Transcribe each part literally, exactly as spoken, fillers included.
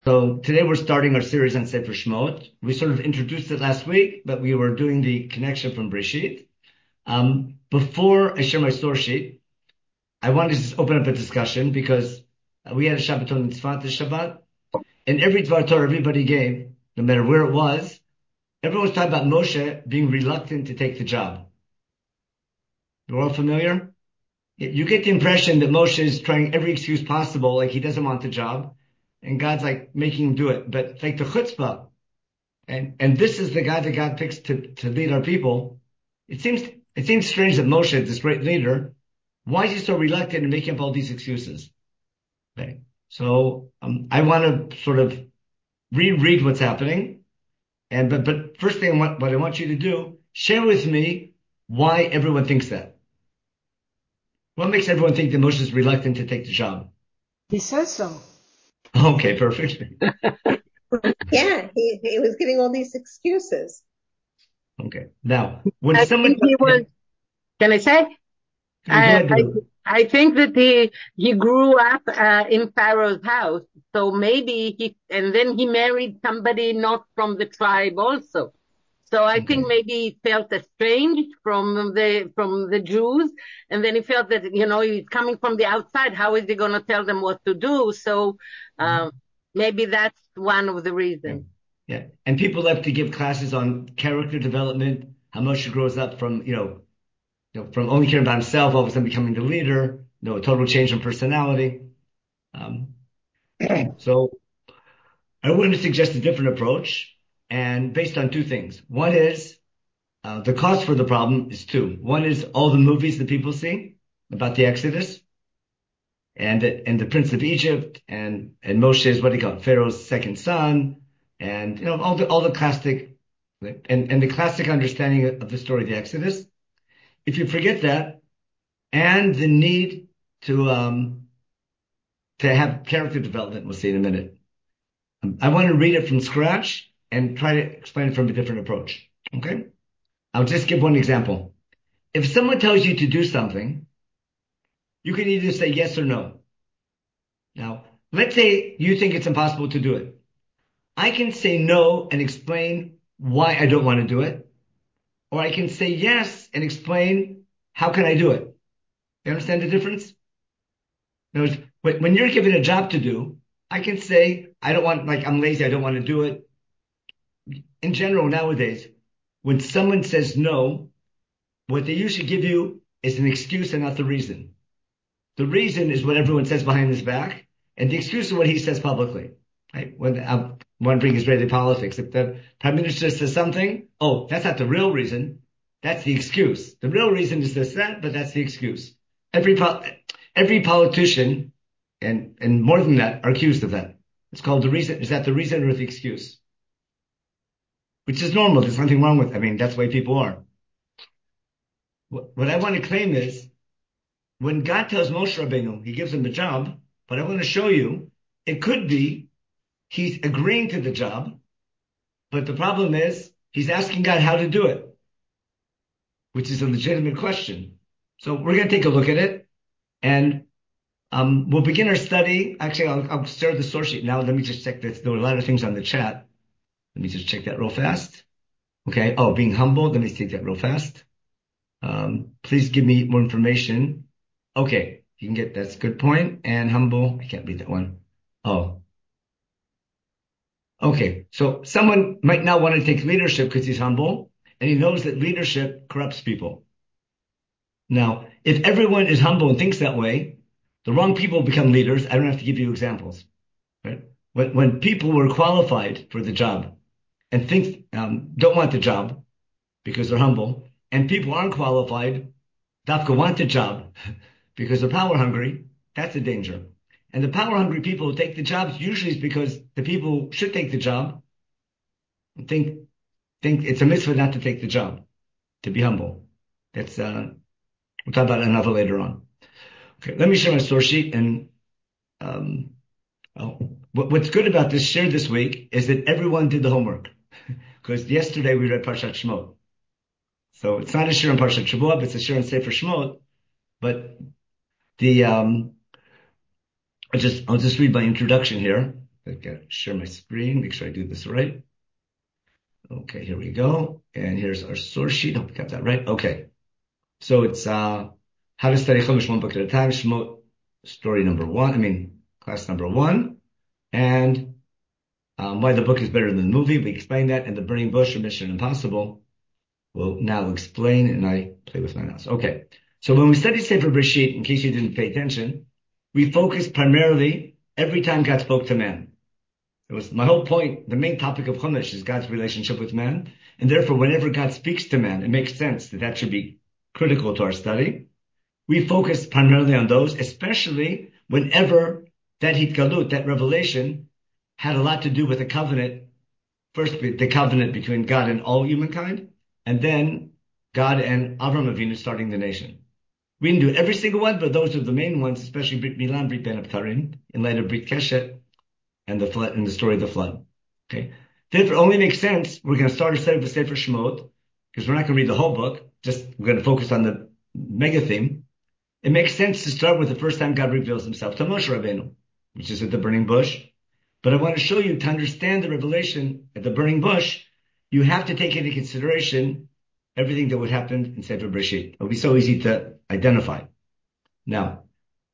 So today we're starting our series on Sefer Shemot. We sort of introduced it last week, but we were doing the connection from Breshit. Um, before I share my source sheet, I wanted to just open up a discussion because we had a Shabbaton Mitzvah this Shabbat, and every Dvar Torah everybody gave, no matter where it was, everyone was talking about Moshe being reluctant to take the job. You're all familiar? You get the impression that Moshe is trying every excuse possible, like he doesn't want the job. And God's like making him do it. But like the chutzpah, and, and this is the guy that God picks to, to lead our people. It seems, it seems strange that Moshe, this great leader, why is he so reluctant in making up all these excuses? Okay. So, um, I want to sort of reread what's happening. And, but, but first thing I want, what I want you to do, share with me why everyone thinks that. What makes everyone think that Moshe is reluctant to take the job? He says so. Okay, perfect. Yeah, he, he was giving all these excuses. Okay. Now, when I someone, think he was, can I say? Go I, ahead, I, Bill. I think that he, he grew up uh, in Pharaoh's house. So maybe he, and then he married somebody not from the tribe also. So I Okay. think maybe he felt estranged from the, from the Jews. And then he felt that, you know, he's coming from the outside. How is he going to tell them what to do? So, um, maybe that's one of the reasons. Yeah. Yeah. And people love to give classes on character development, how Moshe grows up from, you know, you know, from only caring about himself, all of a sudden becoming the leader, you know, a total change in personality. Um, so I want to suggest a different approach, and based on two things. One is, uh, the cause for the problem is two. One is all the movies that people see about the Exodus and, and the Prince of Egypt and, and Moshe's, what do you call it, Pharaoh's second son, and, you know, all the, all the classic, and, and the classic understanding of the story of the Exodus. If you forget that, and the need to, um, to have character development, we'll see in a minute. Um, I want to read it from scratch and try to explain it from a different approach. Okay? I'll just give one example. If someone tells you to do something, you can either say yes or no. Now, let's say you think it's impossible to do it. I can say no and explain why I don't want to do it. Or I can say yes and explain how can I do it. You understand the difference? In other words, when you're given a job to do, I can say, I don't want, like, I'm lazy, I don't want to do it. In general, nowadays, when someone says no, what they usually give you is an excuse and not the reason. The reason is what everyone says behind his back, and the excuse is what he says publicly. Right? When I want to bring Israeli politics, if the prime minister says something, oh, that's not the real reason. That's the excuse. The real reason is this, that, but that's the excuse. Every po- every politician, and and more than that, are accused of that. It's called the reason. Is that the reason or the excuse? Which is normal. There's nothing wrong with it. I mean, that's the way people are. What, what I want to claim is, when God tells Moshe Rabbeinu, he gives him a job, but I want to show you, it could be he's agreeing to the job, but the problem is he's asking God how to do it, which is a legitimate question. So we're going to take a look at it, and um, we'll begin our study. Actually, I'll, I'll start the source sheet now. Let me just check this. There were a lot of things on the chat. Let me just check that real fast. Okay. Oh, being humble. Let me take that real fast. Um, please give me more information. Okay. You can get, that's a good point. And humble. I can't read that one. Oh. Okay. So someone might not want to take leadership because he's humble and he knows that leadership corrupts people. Now, if everyone is humble and thinks that way, the wrong people become leaders. I don't have to give you examples. Right? When, when people were qualified for the job and think, um, don't want the job because they're humble, and people aren't qualified, Dafka want the job because they're power hungry, that's a danger. And the power hungry people who take the jobs usually is because the people who should take the job think, think it's a mitzvah not to take the job, to be humble. That's, uh, we'll talk about another later on. Okay, let me share my source sheet and, um, oh, what, what's good about this share this week is that everyone did the homework because yesterday we read Parshat Shemot. So it's not a shir on Parshat Shavuot, but it's a shir on Sefer Shemot. But the, um, I just, I'll just read my introduction here. I gotta share my screen, make sure I do this right. Okay, here we go. And here's our source sheet. Hope we got that right. Okay. So it's uh how to study Chumash one book at a time. Shemot, story number one. I mean, class number one. And um, why the book is better than the movie. We explained that. And the burning bush or Mission Impossible. We'll now explain, and I play with my mouse. Okay. So when we study Sefer Bereshit, in case you didn't pay attention, we focus primarily every time God spoke to man. It was my whole point. The main topic of Chumash is God's relationship with man. And therefore, whenever God speaks to man, it makes sense that that should be critical to our study. We focus primarily on those, especially whenever that hitgalut, that revelation, had a lot to do with the covenant. First, the covenant between God and all humankind, and then God and Avram Avinu starting the nation. We didn't do every single one, but those are the main ones, especially Brit Milan, Brit Ben Abtarim, in light of Brit Keshet, and the flood, and the story of the flood. Okay. Therefore, it only makes sense. We're going to start a study of the Sefer Shemot, because we're not going to read the whole book. Just, we're going to focus on the mega theme. It makes sense to start with the first time God reveals himself to Moshe Rabbeinu, which is at the burning bush. But I want to show you, to understand the revelation at the burning bush, you have to take into consideration everything that would happen in Sefer Bereshit. It would be so easy to identify. Now,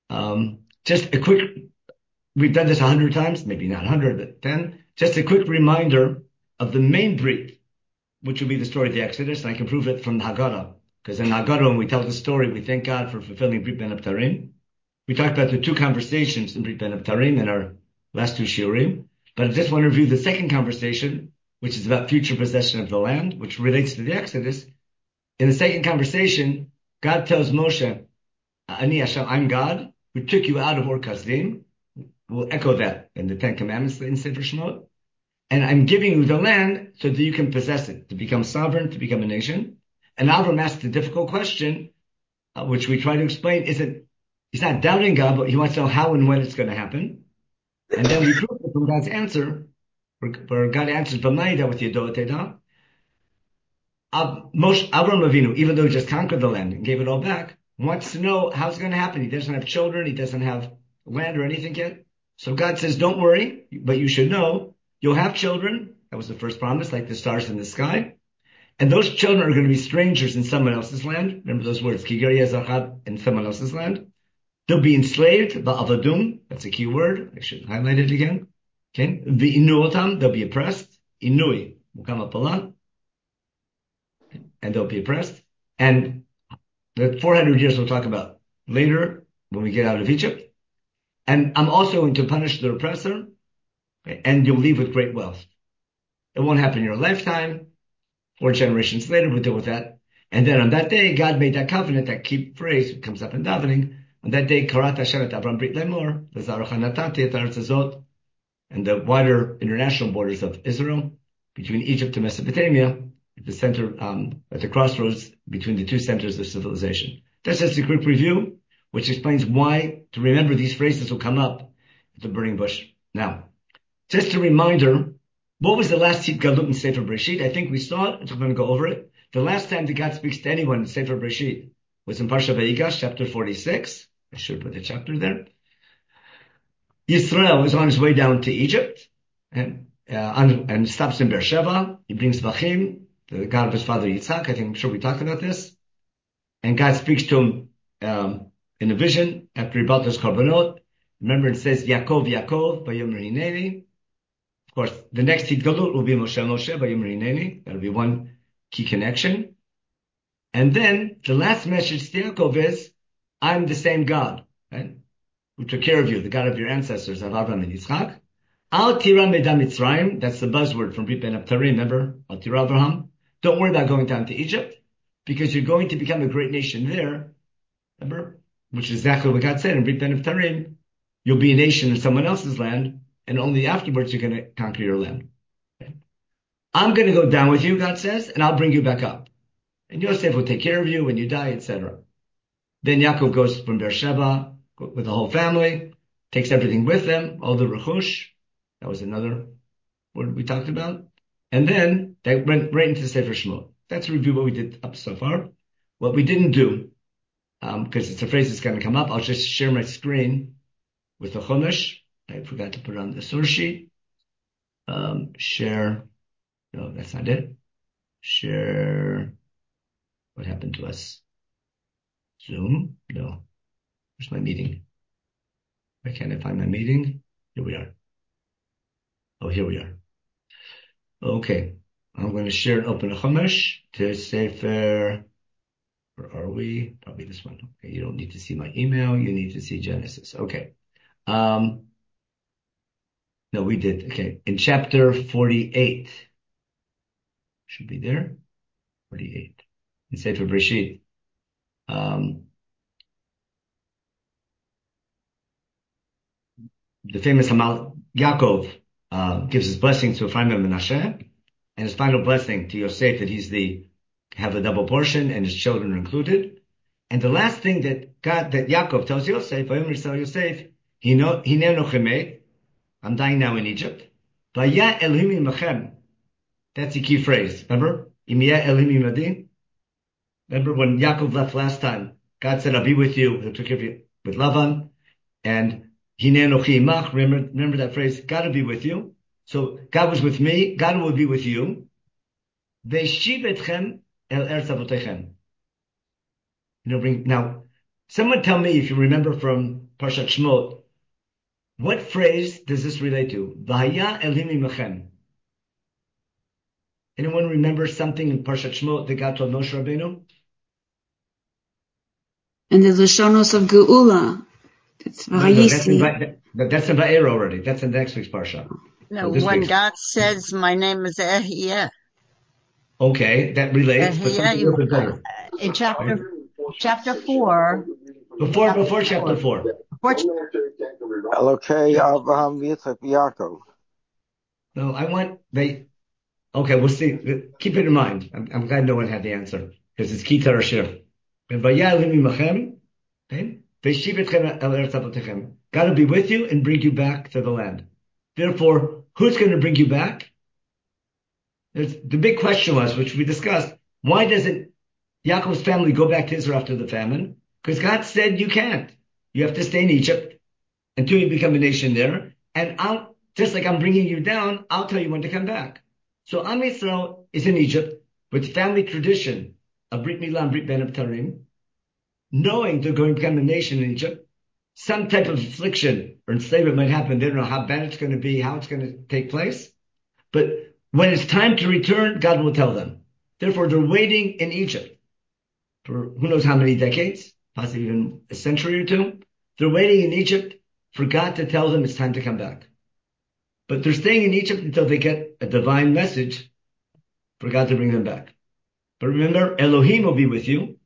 um, just a quick, we've done this a hundred times, maybe not a hundred, but ten. Just a quick reminder of the main Brit, which will be the story of the Exodus, and I can prove it from the Haggadah. Because in Haggadah, when we tell the story, we thank God for fulfilling Brit Ben Abtarim. We talked about the two conversations in Brit Ben Abtarim in our last two shiurim. But I just want to review the second conversation, which is about future possession of the land, which relates to the Exodus. In the second conversation, God tells Moshe, Ani Hashem, I'm God, who took you out of Ur Kasdim. We'll echo that in the Ten Commandments in Sefer Shemot. And I'm giving you the land so that you can possess it, to become sovereign, to become a nation. And Avram asked the difficult question, uh, which we try to explain, isn't, he's not doubting God, but he wants to know how and when it's going to happen. And then we prove it from God's answer, where, where God answers, B'mayda with Yedo Teda. Moshe, Avram Avinu, even though he just conquered the land and gave it all back, wants to know how it's going to happen. He doesn't have children, he doesn't have land or anything yet. So God says, don't worry, but you should know, you'll have children. That was the first promise, like the stars in the sky. And those children are going to be strangers in someone else's land. Remember those words, Kigar Yazachad, in someone else's land. They'll be enslaved, ba'avadum, that's a key word. I should highlight it again. Okay. V'inuotam, they'll be oppressed. Inui, mukamapalah. And they'll be oppressed. And the four hundred years we'll talk about later when we get out of Egypt. And I'm also going to punish the oppressor, okay, and you'll leave with great wealth. It won't happen in your lifetime. Four generations later, we'll deal with that. And then on that day, God made that covenant, that key phrase comes up in davening. On that day, Karat Hashem et Avram Brit Lemor, L'zarach Natati et Haaretz Hazot, and the wider international borders of Israel, between Egypt and Mesopotamia, at the center, um, at the crossroads between the two centers of civilization. That's just a quick review, which explains why to remember these phrases will come up at the burning bush. Now, just a reminder, what was the last hitgalut in Sefer Bereshit? I think we saw it. I'm going to go over it. The last time that God speaks to anyone in Sefer Bereshit was in Parsha Vayigash, chapter forty-six. I should put the chapter there. Yisrael is on his way down to Egypt and, uh, and, and stops in Beersheba. He brings Vachim, the God of his father Yitzhak. I think, I'm sure we talked about this. And God speaks to him, um, in a vision after he brought those korbanot. Remember, it says, Yaakov, Yaakov, Vayomer Hineni. Of course, the next hitgalut will be Moshe, Moshe, Vayomer Hineni. That'll be one key connection. And then the last message to Yaakov is, I'm the same God, right? Who took care of you, the God of your ancestors, of Abraham and Yitzchak. Al tira medam Mitzrayim, that's the buzzword from Brit Ben Abtarim, remember? Al tira Abraham. Don't worry about going down to Egypt, because you're going to become a great nation there, remember? Which is exactly what God said in Brit Ben Abtarim. You'll be a nation in someone else's land, and only afterwards you're going to conquer your land. Okay? I'm going to go down with you, God says, and I'll bring you back up. And Yosef will take care of you when you die, et cetera. Then Yaakov goes from Beersheba with the whole family, takes everything with them, all the rechush. That was another word we talked about. And then they went right into Sefer Shemot. That's a review what we did up so far. What we didn't do, um, because it's a phrase that's going to come up, I'll just share my screen with the Chumash. I forgot to put it on the source sheet. Um, share. No, that's not it. Share. What happened to us? Zoom? No. Where's my meeting? Why can't I find my meeting? Here we are. Oh, here we are. Okay. I'm going to share and open a Chumash to Sefer. Where are we? Probably this one. Okay. You don't need to see my email. You need to see Genesis. Okay. Um, no, we did. Okay. In chapter forty-eight. Should be there. forty-eight. In Sefer Breshit. Um, the famous Hamal Yaakov uh, gives his blessing to Ephraim and Menashe, and his final blessing to Yosef that he's the have a double portion and his children are included. And the last thing that God that Yaakov tells Yosef, Yosef, he know he know I'm dying now in Egypt. Vaya Elohim imachem. That's the key phrase. Remember? Imiyah Elohim imadi. Remember when Yaakov left last time? God said, "I'll be with you." He took care of you with Lavan, and remember, remember that phrase, God will be with you. So God was with me, God will be with you. Veshivetchem el eretz avotechem. You know, bring, now, someone tell me if you remember from Parshat Shmot, what phrase does this relate to? V'haya Elohim imachem. Anyone remember something in Parshat Shmot that God told Moshe Rabbeinu? And the Lashonos of Geula. It's no, no, that's in, that, that's in Va'era already. That's in next week's Parsha. No, so when week's. God says, my name is Ehiyah. Okay, that relates, but something else is better. In chapter, right? chapter four. Before, chapter before chapter four. four. Elokei Abraham Yitzchak Yaakov. No, I want, they, okay, we'll see. Keep it in mind. I'm, I'm glad no one had the answer, because it's key to our shir. Okay? God will be with you and bring you back to the land. Therefore, who's going to bring you back? There's, the big question was, which we discussed, why doesn't Yaakov's family go back to Israel after the famine? Because God said you can't. You have to stay in Egypt until you become a nation there. And I'll, just like I'm bringing you down, I'll tell you when to come back. So Am Yisrael is in Egypt with family tradition of Brit Milah and Brit Ben Abtarim, knowing they're going to become a nation in Egypt. Some type of affliction or enslavement might happen. They don't know how bad it's going to be, how it's going to take place. But when it's time to return, God will tell them. Therefore, they're waiting in Egypt for who knows how many decades, possibly even a century or two. They're waiting in Egypt for God to tell them it's time to come back. But they're staying in Egypt until they get a divine message for God to bring them back. But remember, Elohim will be with you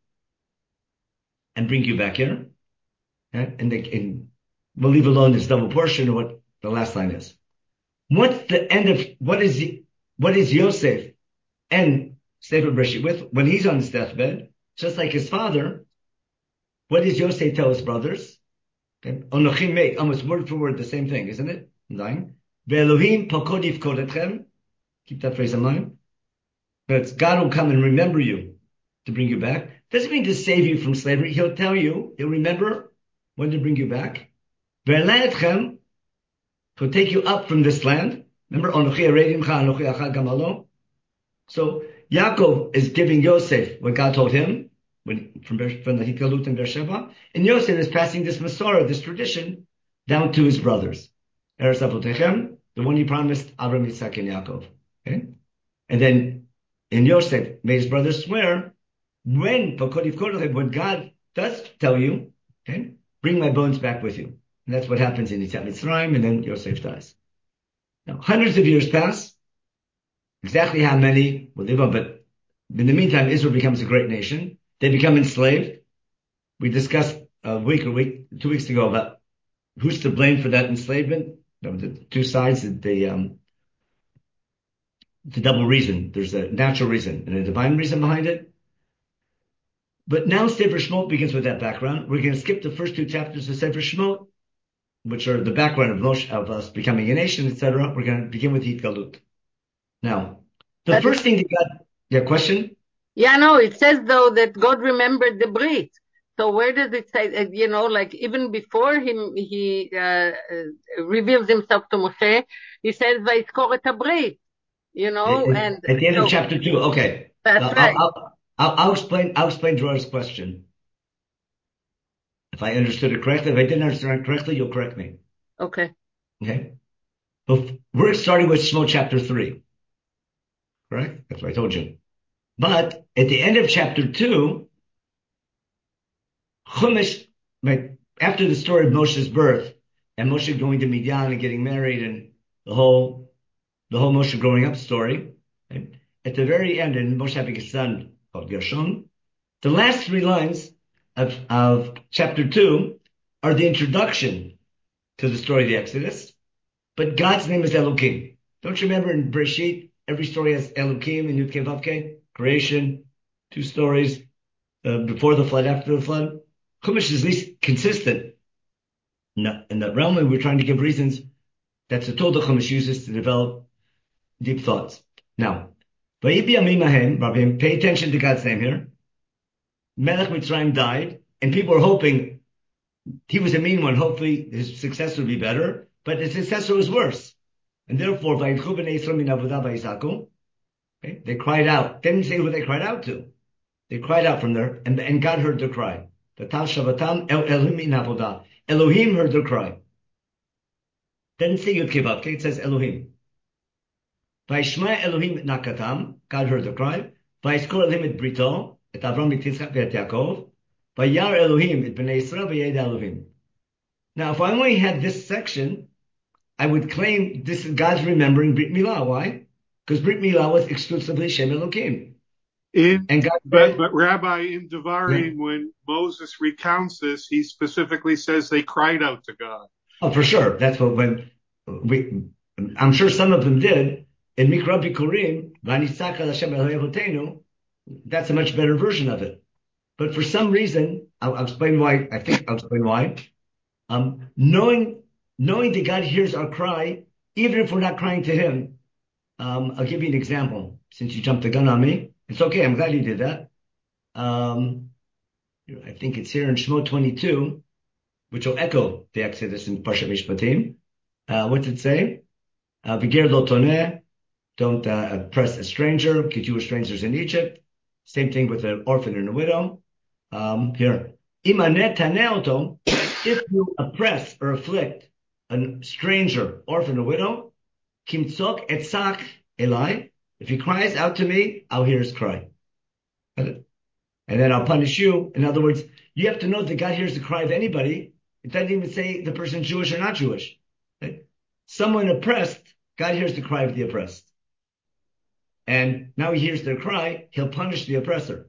and bring you back here. Okay? And, they, and we'll leave alone this double portion of what the last line is. What's the end of, what is the, what is Yosef and Sefer Breshit with when he's on his deathbed? Just like his father, what does Yosef tell his brothers? Okay. Onochim meit, almost word for word the same thing, isn't it? Nine. Ve'Elohim pakod yifkodetchem. Keep that phrase in mind. But God will come and remember you to bring you back. Doesn't mean to save you from slavery. He'll tell you, he'll remember when to bring you back. Ve'eletchem, he'll take you up from this land. Remember, Onochi aredim cha, Onochi achad gamalo. So Yaakov is giving Yosef what God told him when, from, from the Hitgalut in Beersheba, and Yosef is passing this Masorah, this tradition, down to his brothers. Eretz Avotechem, the one he promised Abraham, Yitzchak, and Yaakov. Okay? And then in Yosef, made his brothers swear, when when God does tell you, okay, bring my bones back with you. And that's what happens in Yetziat Mitzrayim, and then Yosef dies. Now, hundreds of years pass. Exactly how many will live on, but in the meantime, Israel becomes a great nation. They become enslaved. We discussed a week or week, two weeks ago about who's to blame for that enslavement. The two sides, the, um, the double reason. There's a natural reason and a divine reason behind it. But now Sefer Shemot begins with that background. We're going to skip the first two chapters of Sefer Shemot, which are the background of Moshe, of us becoming a nation, et cetera. We're going to begin with Hitgalut. Now, the that first is, thing that God, yeah, question? Yeah, no, it says though that God remembered the Brit. So where does it say, uh, you know, like even before him, he uh, uh, reveals himself to Moshe, he says, "Vayizkor et habrit," you know, and At the end so of chapter two. Okay. that's I'll, right. I'll, I'll, I'll explain, I'll explain Dror's question. If I understood it correctly, if I didn't understand it correctly, you'll correct me. Okay. Okay. But we're starting with Shemot chapter three. Correct? That's what I told you. But at the end of chapter two, Chumash, like, after the story of Moshe's birth and Moshe going to Midian and getting married and the whole, the whole Moshe growing up story, right? At the very end, and Moshe having a son called Gershon, the last three lines of, of chapter two are the introduction to the story of the Exodus, but God's name is Elohim. Don't you remember in Bereshit, every story has Elohim and Yud Kei Vav Kei, creation, two stories, uh, before the flood, after the flood. Chumash is at least consistent in that, in that realm, and we're trying to give reasons. That's a tool that Chumash uses to develop deep thoughts. Now, pay attention to God's name here. Melech Mitzrayim died, and people were hoping he was a mean one. Hopefully his successor would be better, but his successor was worse. And therefore, okay, they cried out. They didn't say who they cried out to. They cried out from there, and, and God heard their cry. Elohim heard their cry. Doesn't say Yud Kei Vav Kei, it says Elohim. Vayishma Elohim et nakatam, God heard their cry. Vayizkor Elohim et brito, et Avram et Yitzchak et Yaakov. Vayar Elohim et bnei Yisrael v'yed Elohim. Now, if I only had this section, I would claim this is God's remembering Brit Milah. Why? Because Brit Milah was exclusively Shem Elohim. In, and God but, said, but Rabbi, in Devarim, yeah. when Moses recounts this, he specifically says they cried out to God. Oh, for sure. That's what when we, I'm sure some of them did. In Mikra Bikurim, Vanitzak al Hashem Elohim, that's a much better version of it. But for some reason, I'll, I'll explain why. I think I'll explain why. Um, knowing, knowing that God hears our cry, even if we're not crying to Him. Um, I'll give you an example. Since you jumped the gun on me, it's okay. I'm glad you did that. Um, I think it's here in Shemot twenty-two, which will echo the Exodus in Parshat Mishpatim. Uh, what's it say? Uh, V'ger lo toneh, don't uh, oppress a stranger, because you were strangers in Egypt. Same thing with an orphan and a widow. Um, here, imanet taneoto, if you oppress or afflict a stranger, orphan, or widow, kimtzok etzak elai, if he cries out to me, I'll hear his cry. And then I'll punish you. In other words, you have to know that God hears the cry of anybody. It doesn't even say the person's Jewish or not Jewish. Right? Someone oppressed, God hears the cry of the oppressed. And now he hears their cry, he'll punish the oppressor.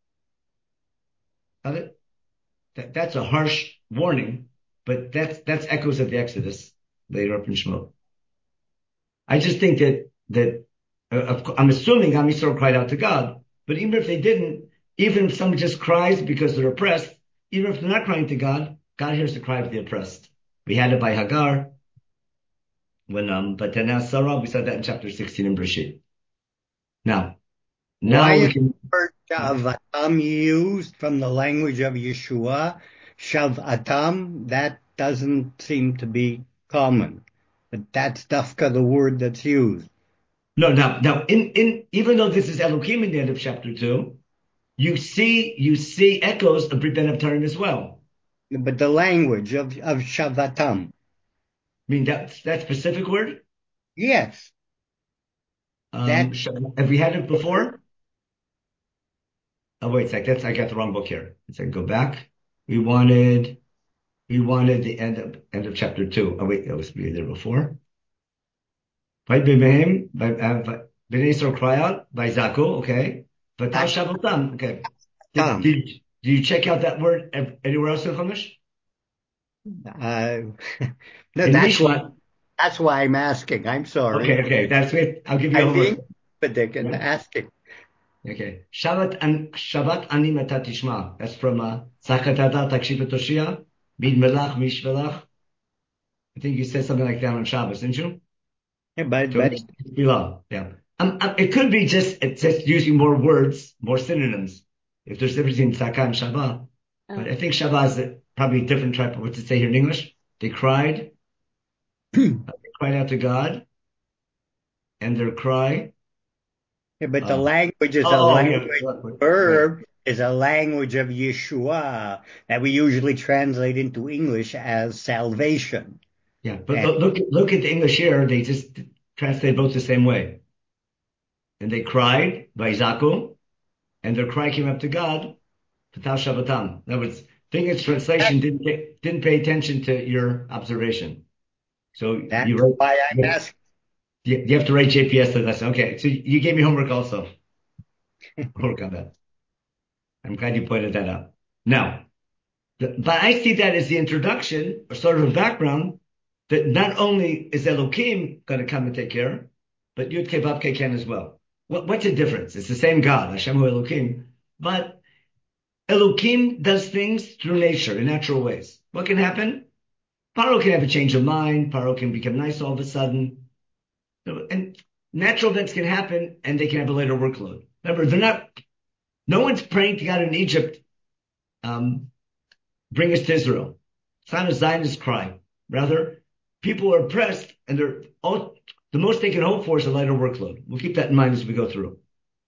Got it? That, that's a harsh warning, but that's, that's echoes of the Exodus later up in Shemot. I just think that, that, uh, I'm assuming Am Yisrael cried out to God, but even if they didn't, even if someone just cries because they're oppressed, even if they're not crying to God, God hears the cry of the oppressed. We had it by Hagar, when, um, but then Sarah, we said that in chapter sixteen in Bereshit. Now, now Why we is can. the word Shavatam used from the language of Yeshua? Shavatam, that doesn't seem to be common. But that's dafka the word that's used. No, now, now, in, in, even though this is Elohim in the end of chapter two, you see, you see echoes of Brit Ben Abtarim as well. But the language of, of Shavatam. I mean, that, that specific word? Yes. Um, that, have we had it before? Oh, wait a sec. That's, I got the wrong book here. Let's say, go back. We wanted, we wanted the end of, end of chapter two. Oh, wait, that was there before. By B'Mehem, by, B'nai Yisrael cry out, by Zaku, okay. V'tal Shavotam, okay. Did, did, did you check out that word anywhere else in Chumash? Uh, no, that's why, that's why I'm asking. I'm sorry. Okay, okay. That's it. I'll give you I'm a being specific and yeah. asking. Okay. Shabbat an Shabbat ani mata tishma. That's from uh, Sakatata Takshiv Toshia. Bid Melach Mishvelach. I think you said something like that on Shabbos, didn't you? Yeah, but, so but yeah. Um, um, it could be just it's just using more words, more synonyms. If there's difference in Tzaka and Shabbat, But I think Shavah is probably a different type of, what's it say here in English? They cried, they cried out to God, and their cry. Yeah, but the Uh, language is oh, a oh, language, yeah, verb right. is a language of Yeshua that we usually translate into English as salvation. Yeah, but And look, look, look at the English here. They just translate both the same way. And they cried, Vaizaku, and their cry came up to God, Patal Shabbatam. In other words, the English translation didn't pay, didn't pay attention to your observation. So that's you wrote, why I'm you, asking. you have to write J P S to the lesson. Okay, so you gave me homework also. Homework on that. I'm glad you pointed that out. Now, the, but I see that as the introduction, or sort of a background, that not only is Elohim going to come and take care, but Yud Kei Vav Kei can as well. What, what's the difference? It's the same God, Hashem Hu Elohim, but Elohim does things through nature, in natural ways. What can happen? Paro can have a change of mind. Paro can become nice all of a sudden. And natural events can happen, and they can have a later workload. Remember, they're not, no one's praying to God in Egypt, um, bring us to Israel. It's not a Zionist cry. Rather, people are oppressed, and they're all, the most they can hope for is a lighter workload. We'll keep that in mind as we go through.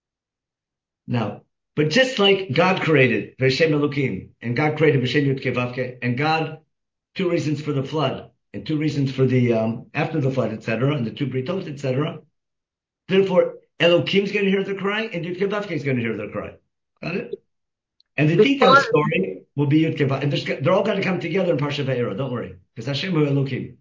Now, but just like God created V'Shem Elohim, and God created V'Shem Yud Kei Vav Kei, and God, two reasons for the flood, and two reasons for the, um, after the flood, et cetera, and the two Britot, et cetera. Therefore, Elohim's going to hear their cry, and Yud Kei Vav Kei is going to hear their cry. Got it? And the detailed story will be Yud Kei Vav, and they're all going to come together in Parsha Va'era, don't worry, because Hashem Hu Elohim.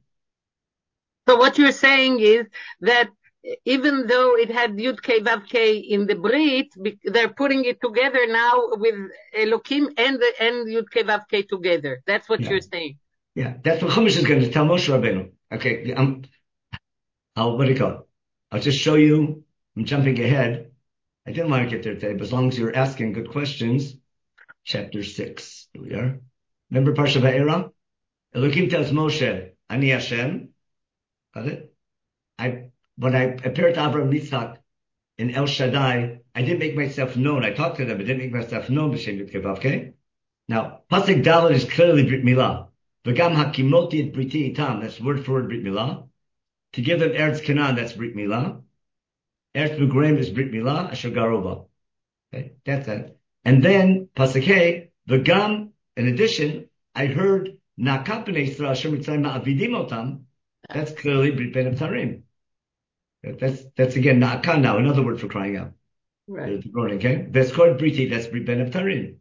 So what you're saying is that even though it had Yud Kei Vav Kei in the Brit, they're putting it together now with Elohim and the, and Yud Kei Vav Kei together. That's what Yeah. you're saying. Yeah, that's what Chumash is going to tell Moshe Rabbeinu. Okay, I'm, I'll, what do you call it? I'll just show you, I'm jumping ahead. I didn't want to get there today, but as long as you're asking good questions, chapter six, here we are. Remember Parsha Va'era? Elohim tells Moshe, Ani Hashem. Got it? I, when I appeared to Avraham Yitzchak in El Shaddai, I didn't make myself known. I talked to them, but didn't make myself known, B'Shem Yud Kei Vav Kei. Now, Pasuk Dalet is clearly Brit Milah. V'gam hakimoti et briti itam, that's word for word Brit Milah. To give them Eretz Canaan, that's Brit Milah. Eretz Migraim is Brit Milah, Asher Garova. Okay, that's that. And then, Pasuk Hey, V'gam, in addition, I heard Nakap b'nei Yisrael Asher Mitzrayim ma'avidim otam. That's clearly Brit Ben Abtarim. That's, that's again, Na'akan now, another word for crying out. Right. Okay? That's called Briti, that's Brit Ben Abtarim.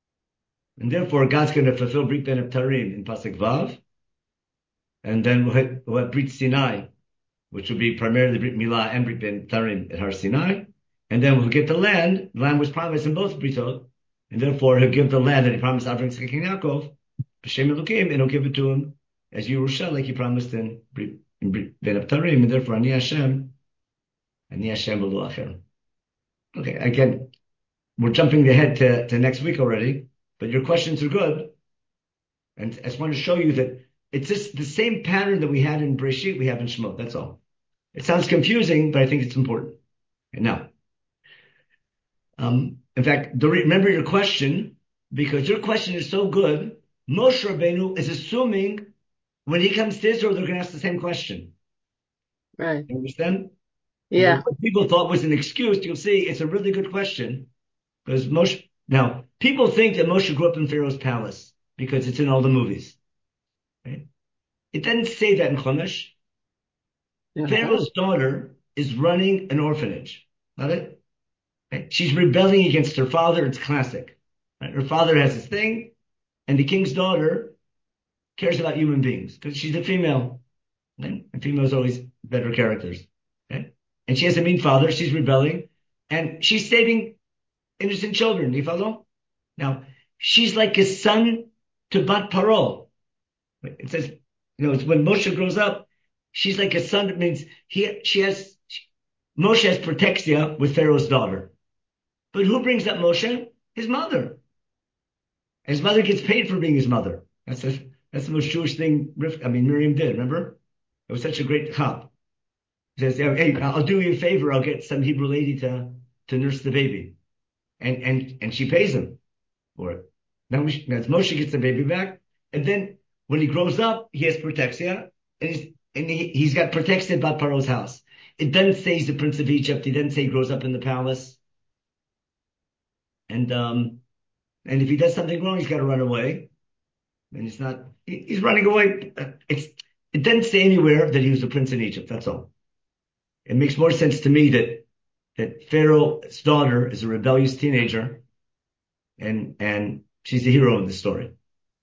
And therefore, God's going to fulfill Brit Ben Abtarim in Pasuk Vav. And then we'll have, we'll have Brit Sinai, which will be primarily Brit Milah and Brit Ben Abtarim at Har Sinai. And then we'll get the land. The land was promised in both Britot. And therefore, he'll give the land that he promised Avraham, Yitzchak, and Yaakov, B'Shem Elohim, and he'll give it to him as Yerusha, like he promised in Brit, in Brit Ben Abtarim. And therefore, Ani Hashem, Ani Hashem v'lo acher. Okay, again, we're jumping ahead to, to next week already, but your questions are good. And I just want to show you that it's just the same pattern that we had in Breshit, we have in Shemot. That's all. It sounds confusing, but I think it's important. And now, um, in fact, the, remember your question, because your question is so good. Moshe Rabbeinu is assuming when he comes to Israel, they're going to ask the same question. Right. You understand? Yeah. What people thought was an excuse, you'll see it's a really good question. Because Moshe, now, people think that Moshe grew up in Pharaoh's palace because it's in all the movies. Right? It doesn't say that in Chumash. Yeah. Pharaoh's daughter is running an orphanage. Got it? Right? She's rebelling against her father. It's classic. Right? Her father has his thing, and the king's daughter cares about human beings because she's a female. Right? And females are always better characters. Right? And she has a mean father. She's rebelling, and she's saving innocent children. Do you follow? Now, she's like a son to Bat Paro. It says, you know, it's when Moshe grows up, she's like a son. That means he, she has, Moshe has protexia with Pharaoh's daughter. But who brings up Moshe? His mother. And his mother gets paid for being his mother. That's a, that's the most Jewish thing, I mean, Miriam did, remember? It was such a great hop. He says, hey, I'll do you a favor. I'll get some Hebrew lady to, to nurse the baby. And, and, and she pays him for it. Now, we, now Moshe gets the baby back, and then when he grows up, he has protexia, and he's and he, he's got protexia about Paro's house. It doesn't say he's the prince of Egypt. It doesn't say he grows up in the palace. And um, and if he does something wrong, he's got to run away. And he's not. He, he's running away. It's it doesn't say anywhere that he was the prince in Egypt. That's all. It makes more sense to me that that Pharaoh's daughter is a rebellious teenager, and and she's the hero in the story.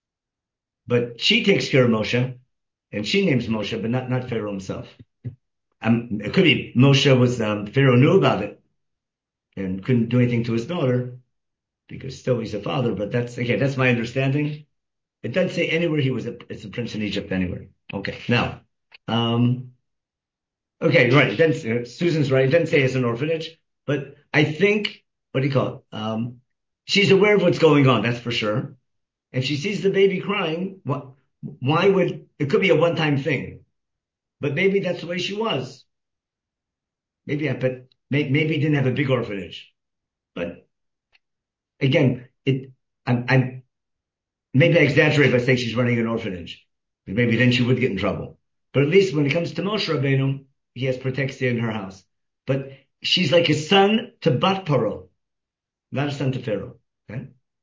But she takes care of Moshe, and she names Moshe, but not not Pharaoh himself. Um, it could be Moshe was um, Pharaoh knew about it and couldn't do anything to his daughter because still he's a father. But that's okay. That's my understanding. It doesn't say anywhere he was a, it's a prince in Egypt anywhere. Okay, now, um, okay, right. Then uh, Susan's right. It doesn't say it's an orphanage, but I think what do you call it? Um, she's aware of what's going on. That's for sure. If she sees the baby crying, what? Why would it could be a one-time thing? But maybe that's the way she was. Maybe, but maybe he didn't have a big orphanage. But again, it, I'm, I'm, maybe I exaggerate by saying she's running an orphanage. Maybe then she would get in trouble. But at least when it comes to Moshe Rabbeinu, he has protexia in her house. But she's like a son to Bat Paro, not a son to Pharaoh. Okay?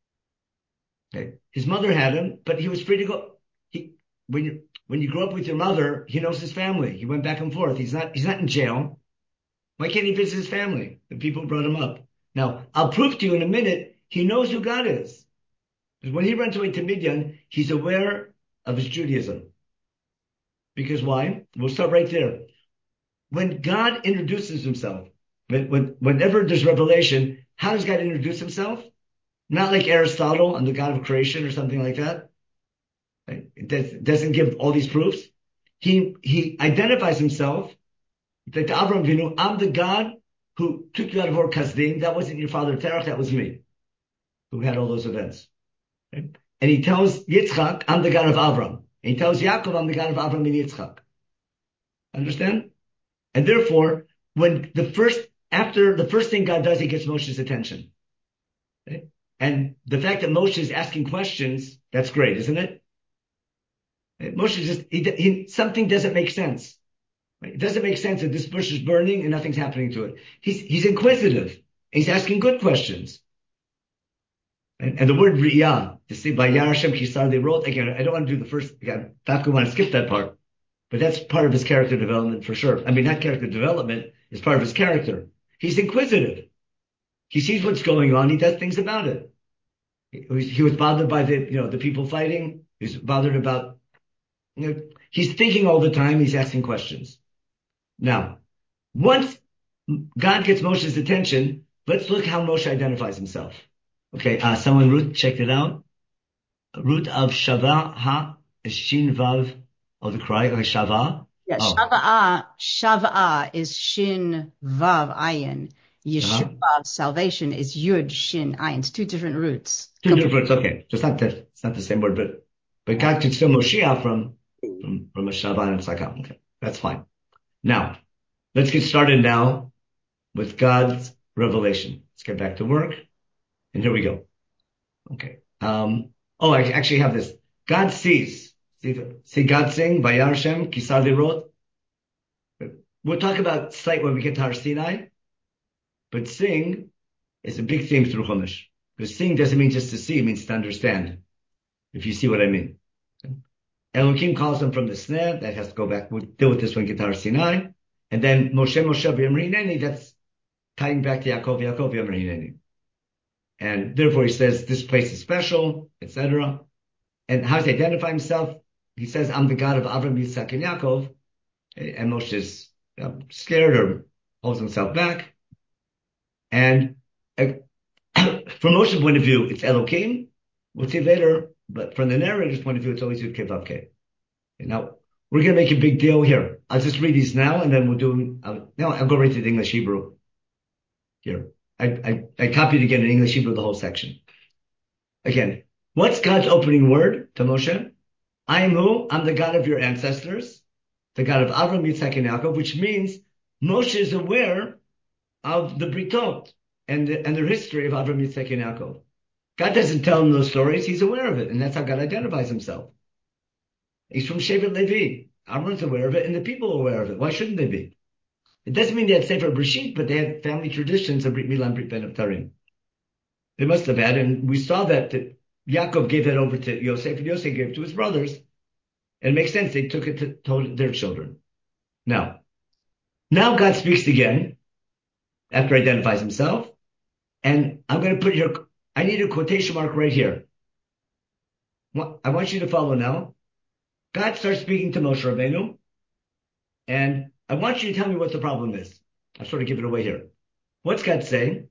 Okay. His mother had him, but he was free to go. He, when you, when you grow up with your mother, he knows his family. He went back and forth. He's not, he's not in jail. Why can't he visit his family? The people who brought him up. Now, I'll prove to you in a minute, he knows who God is. Because when he runs away to Midian, he's aware of his Judaism. Because why? We'll start right there. When God introduces himself, when, when, whenever there's revelation, how does God introduce himself? Not like Aristotle, I'm the God of creation or something like that. It does, doesn't give all these proofs. He, he identifies himself that Avraham Avinu, I'm the God who took you out of Ur Kasdim. That wasn't your father Terach, that was me, who had all those events. Okay? And he tells Yitzchak, I'm the God of Avram. And he tells Yaakov, I'm the God of Avram and Yitzchak. Understand? And therefore, when the first, after the first thing God does, he gets Moshe's attention. Okay? And the fact that Moshe is asking questions, that's great, isn't it? Moshe just, he, he, something doesn't make sense. It doesn't make sense that this bush is burning and nothing's happening to it. He's, he's inquisitive. He's asking good questions. And, and the word Riyah, to see by Yar Hashem Kisar, they wrote, again, I don't want to do the first, again, Dafka want to skip that part, but that's part of his character development for sure. I mean, not character development, is part of his character. He's inquisitive. He sees what's going on. He does things about it. He was, he was bothered by the, you know, the people fighting. He was bothered about, you know, he's thinking all the time. He's asking questions. Now, once God gets Moshe's attention, let's look how Moshe identifies himself. Okay, uh, someone, Ruth, checked it out. Root of Shava, Ha, Shin Vav, of the cry, okay, Shava. Yeah, oh. Shava'a, Shava'a is Shin Vav Ayin. Yeshua, uh-huh. Salvation is Yud Shin Ayin. It's two different roots. Two different roots, okay. So it's not the, it's not the same word, but, but God could still Moshiach from, from, from a Shava and Tzaka. Okay, that's fine. Now, let's get started now with God's revelation. Let's get back to work. And here we go. Okay. Um, oh, I actually have this. God sees. See, see God sing, Vayar Hashem, Kisar Lirot. We'll talk about sight when we get to Har Sinai. But sing is a big theme through Chumash. Because seeing doesn't mean just to see, it means to understand. If you see what I mean. Elohim calls them from the snare. That has to go back. We'll deal with this when we get to Har Sinai. And then Moshe, Moshe, V'yamar Hineni, that's tying back to Yaakov, Yaakov, V'yamar Hineni. And therefore he says this place is special, et cetera. And how does he identify himself? He says, I'm the God of Avram, Yitzhak, and Yaakov. And Moshe is uh, scared or holds himself back. And uh, from Moshe's point of view, it's Elohim. We'll see later, but from the narrator's point of view, it's always Yud Kei Vav Kei. Now, we're going to make a big deal here. I'll just read these now, and then we'll do, I'll, now I'll go right to the English Hebrew. Here. I, I, I copied again in English Hebrew the whole section. Again, what's God's opening word to Moshe? I am who? I'm the God of your ancestors, the God of Avram, Yitzhak, and Yaakov, which means Moshe is aware of the Britot and the, and the history of Avram, Yitzhak, and Yaakov. God doesn't tell him those stories. He's aware of it. And that's how God identifies himself. He's from Shevet Levi. Aaron's aware of it, and the people are aware of it. Why shouldn't they be? It doesn't mean they had Sefer Breshit, but they had family traditions of Brit Milah and Brit Ben Abtarim. They must have had, and we saw that, that Yaakov gave that over to Yosef, and Yosef gave it to his brothers. And it makes sense. They took it to told their children. Now, now God speaks again after he identifies himself. And I'm going to put your, I need a quotation mark right here. I want you to follow now. God starts speaking to Moshe Rabbeinu, and I want you to tell me what the problem is. I'll sort of give it away here. What's God saying?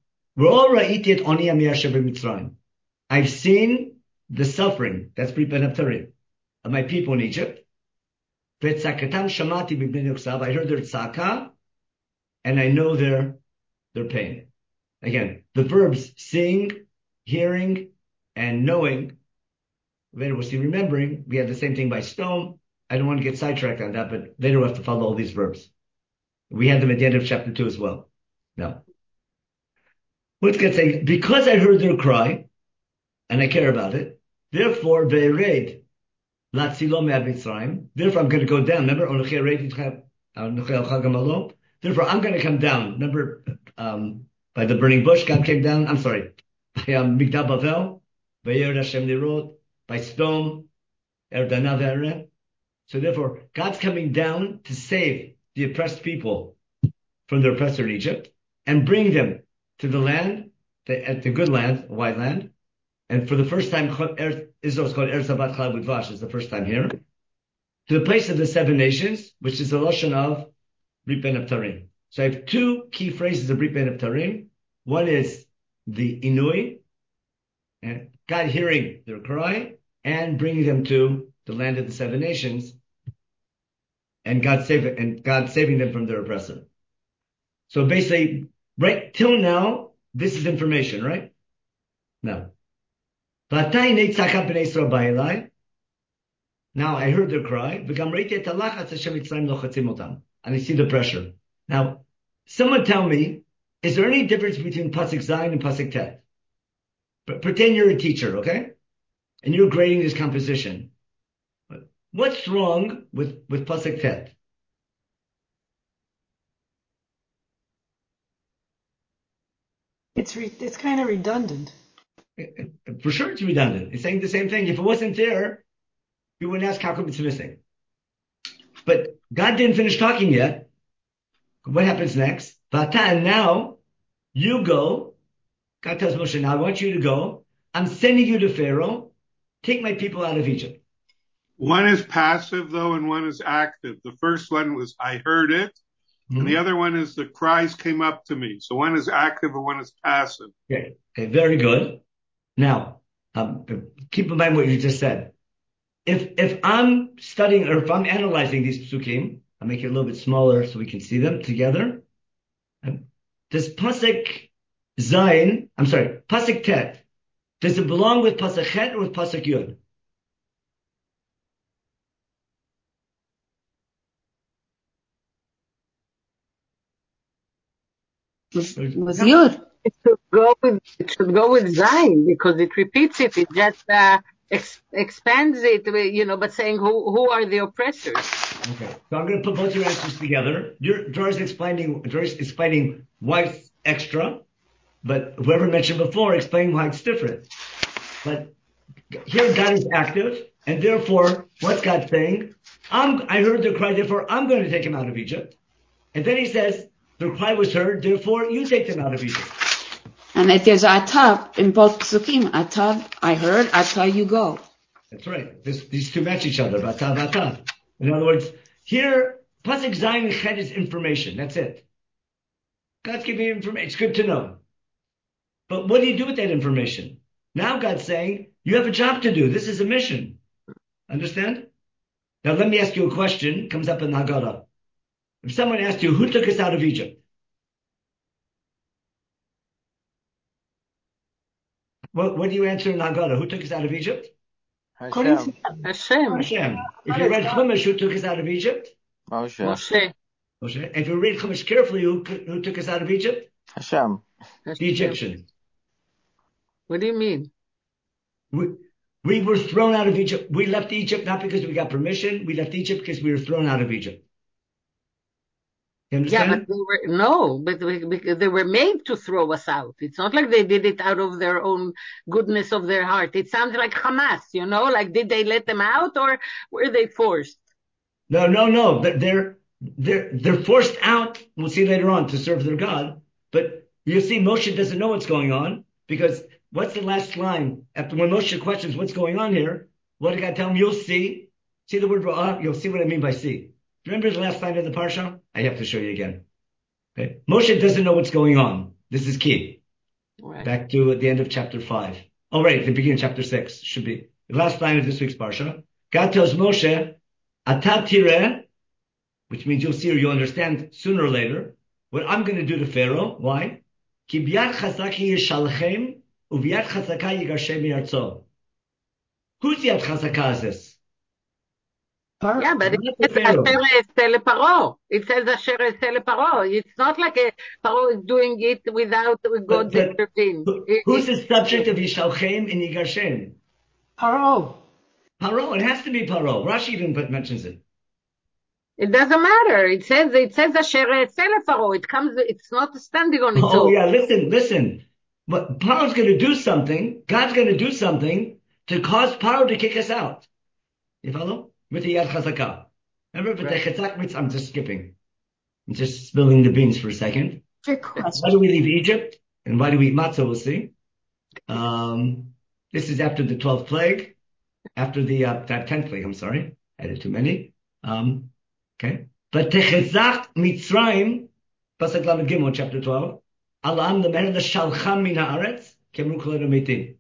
I've seen the suffering, that's Brit Ben Abtarim, of my people in Egypt. I heard their tzaka, and I know their, their pain. Again, the verbs seeing, hearing, and knowing. Later we'll see remembering. We had the same thing by stone. I don't want to get sidetracked on that, but later we'll have to follow all these verbs. We had them at the end of chapter two as well. Now, what's God saying? Because I heard their cry, and I care about it, therefore, ve'ered latzilo me'abitzrayim. Therefore, I'm going to go down. Remember, therefore, I'm going to come down. Remember, um, by the burning bush, God came down. I'm sorry, by um, Migdal Bavel, ve'ered Hashem lirot, by stone, erdana ve'eret. So therefore, God's coming down to save the oppressed people from their oppressor in Egypt and bring them to the land, the, at the good land, a white land. And for the first time, Israel is called Eretz Habat Chalav Udvash, is the first time here, to the place of the seven nations, which is the Lashon of Brit Ben Abtarim. So I have two key phrases of Brit Ben Abtarim. One is the Inui, and God hearing their cry, and bringing them to the land of the seven nations, and God saving and God saving them from their oppressor. So basically, right till now, this is information, right? Now, now I heard their cry, and I see the pressure. Now, someone tell me, is there any difference between Pasuk Zayin and Pasuk Tet? Pretend you're a teacher, okay? And you're grading this composition. What's wrong with, with Pasuk Tet? It's re- it's kind of redundant. For sure it's redundant. It's saying the same thing. If it wasn't there, you wouldn't ask how come it's missing. But God didn't finish talking yet. What happens next? Vata, and now you go. God tells Moshe, now I want you to go. I'm sending you to Pharaoh. Take my people out of Egypt. One is passive, though, and one is active. The first one was, I heard it. Mm-hmm. And the other one is, the cries came up to me. So one is active and one is passive. Okay, okay, very good. Now, um, keep in mind what you just said. If if I'm studying, or if I'm analyzing these psukim, I'll make it a little bit smaller so we can see them together. Does Pasuk Zayin, I'm sorry, Pasuk Tet, does it belong with Pasuk Chet or with Pasuk Yud? Was, was no. Yud. It should go with it should go with Zayin because it repeats it. It just uh, ex- expands it, you know. But saying who who are the oppressors? Okay, so I'm going to put both your answers together. Your Doris explaining Doris explaining why it's extra, but whoever mentioned before explained why it's different. But here God is active, and therefore, what's God saying? I'm I heard their cry, therefore I'm going to take him out of Egypt. And then he says, the cry was heard, therefore you take them out of Egypt. And if there's atah in both psukim, atah, I heard, atah, you go. That's right. This, these two match each other, atah, atah. In other words, here, Pasuk Zayin and Chet is information. That's it. God's giving you information. It's good to know. But what do you do with that information? Now God's saying, you have a job to do. This is a mission. Understand? Now let me ask you a question. It comes up in the Haggadah. If someone asked you, who took us out of Egypt? What, what do you answer in Haggadah? Who took us out of Egypt? Hashem. Hashem. Hashem. If you read Chumash, who took us out of Egypt? Moshe. Moshe. Moshe. If you read Chumash carefully, who, who took us out of Egypt? Hashem. The Egyptians. What do you mean? We, we were thrown out of Egypt. We left Egypt not because we got permission. We left Egypt because we were thrown out of Egypt. You understand? Yeah, but they were, no, but we- because they were made to throw us out. It's not like they did it out of their own goodness of their heart. It sounds like Hamas, you know, like did they let them out or were they forced? No, no, no. They're, they're, they're, they're forced out. We'll see later on to serve their God. But you see, Moshe doesn't know what's going on because what's the last line? After when Moshe questions what's going on here, what did God tell him? You'll see. See the word ra'ah? You'll see what I mean by see. Remember the last line of the parsha? I have to show you again. Okay. Moshe doesn't know what's going on. This is key. Right. Back to at the end of chapter five. Oh, right, the beginning of chapter six should be the last line of this week's parsha. God tells Moshe, "Ata tireh," which means you'll see or you'll understand sooner or later what I'm going to do to Pharaoh. Why? Ki biyad chazaka yishalchem ubiyad chazaka yigarshem mi'artzo. Whose yad chazaka is this? Yeah, but it Not says the Pharaoh. Asher Eseh leParo. It says Asher Eseh leParo. It's not like a Paro is doing it without But, God's but intervention. who- It- who's it- the subject of Yishalchem and Yigarshem? Paro. Paro. It has to be Paro. Rashi even put- mentions it. It doesn't matter. It says it says Asher Eseh leParo. It comes. It's not standing on its Oh own. yeah, listen, listen. But Paro's going to do something. God's going to do something to cause Paro to kick us out. You follow? With the Yad Chazakah. Remember, but Right. the Chazak mitzvah, I'm just skipping. I'm just spilling the beans for a second. Trick Why question. do we leave Egypt? And why do we eat matzah? We'll see. Um, this is after the twelfth plague, after the uh, that tenth plague. I'm sorry, I added too many. Um, okay, but techezach Mitzrayim, pasuk lamed gimel, chapter twelve. Alam lemer l'shalcham min haaretz kemru kol ha'metim.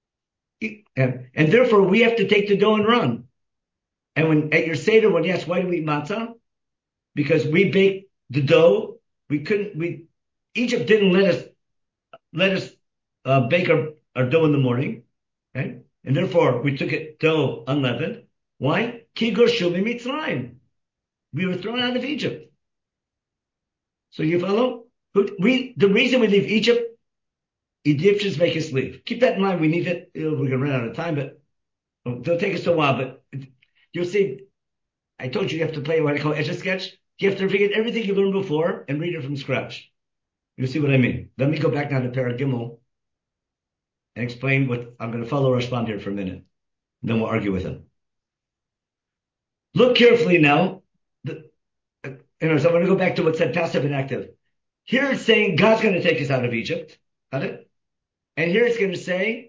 And and therefore we have to take the dough and run. And when at your seder, when you ask why do we eat matzah, because we baked the dough, we couldn't. We Egypt didn't let us let us uh, bake our, our dough in the morning, right? And therefore we took it dough unleavened. Why? Ki gurshu mitzrayim. We were thrown out of Egypt. So you follow? We the reason we leave Egypt, Egyptians make us leave. Keep that in mind. We need it. You know, we're gonna run out of time, but it'll take us a while. But you'll see. I told you you have to play what I call Etch-a-Sketch. You have to forget everything you learned before and read it from scratch. You'll see what I mean. Let me go back now to Parag Gimel and explain what I'm going to follow Rashbam here for a minute. And then we'll argue with him. Look carefully now. The, you know, so I'm going to go back to what said passive and active. Here it's saying God's going to take us out of Egypt. Got it? And here it's going to say,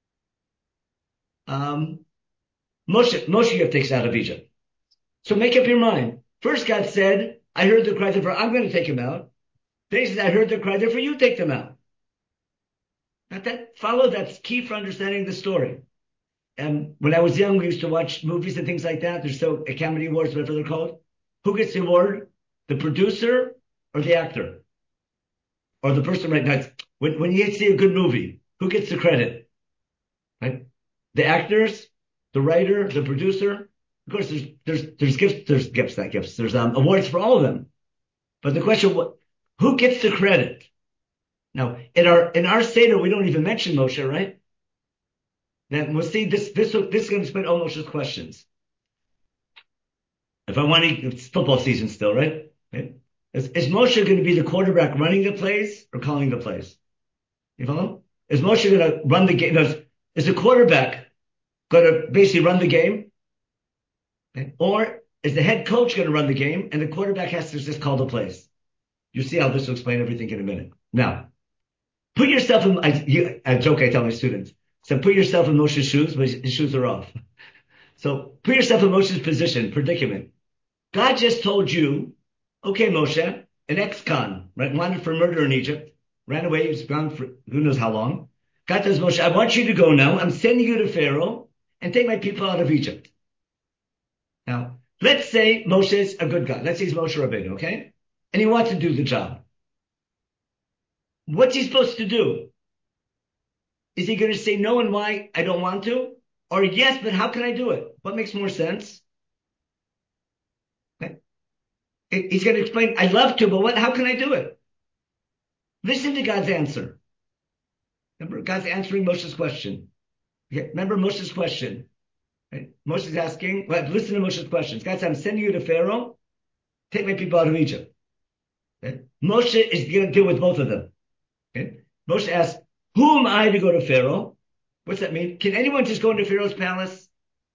um, Moshe, Moshe you have to take us out of Egypt. So make up your mind. First God said, I heard the cry, therefore I'm going to take him out. Then he says, I heard the cry, therefore you take them out. Now that follow, that's key for understanding the story. And when I was young, we used to watch movies and things like that. There's so Academy Awards, whatever they're called. Who gets the award? The producer or the actor? Or the person right now? When, when you see a good movie, who gets the credit? Right? The actors, the writer, the producer. Of course, there's there's there's gifts, there's gifts, not gifts. There's um, awards for all of them. But the question, what, who gets the credit? Now, in our in our Seder, we don't even mention Moshe, right? Then we'll see this this this is going to spend all Moshe's questions. If I want to, it's football season still, right? right? Is, is Moshe going to be the quarterback running the plays or calling the plays? You follow? Is Moshe going to run the game? Is, is the quarterback going to basically run the game? Okay. Or is the head coach going to run the game and the quarterback has to just call the plays? You see how this will explain everything in a minute. Now, put yourself in, I, you, a joke I tell my students. So put yourself in Moshe's shoes, but his shoes are off. So put yourself in Moshe's position, predicament. God just told you, okay, Moshe, an ex-con, right, wanted for murder in Egypt, ran away, he was gone for who knows how long. God tells Moshe, I want you to go now. I'm sending you to Pharaoh and take my people out of Egypt. Now, let's say Moshe is a good guy. Let's say he's Moshe Rabbeinu, okay? And he wants to do the job. What's he supposed to do? Is he going to say no and why I don't want to? Or yes, but how can I do it? What makes more sense? Okay. He's going to explain, I'd love to, but what? How can I do it? Listen to God's answer. Remember, God's answering Moshe's question. Okay, remember Moshe's question. Right? Moshe's asking, well, listen to Moshe's questions. God said, I'm sending you to Pharaoh. Take my people out of Egypt. Okay? Moshe is going to deal with both of them. Okay? Moshe asks, who am I to go to Pharaoh? What's that mean? Can anyone just go into Pharaoh's palace?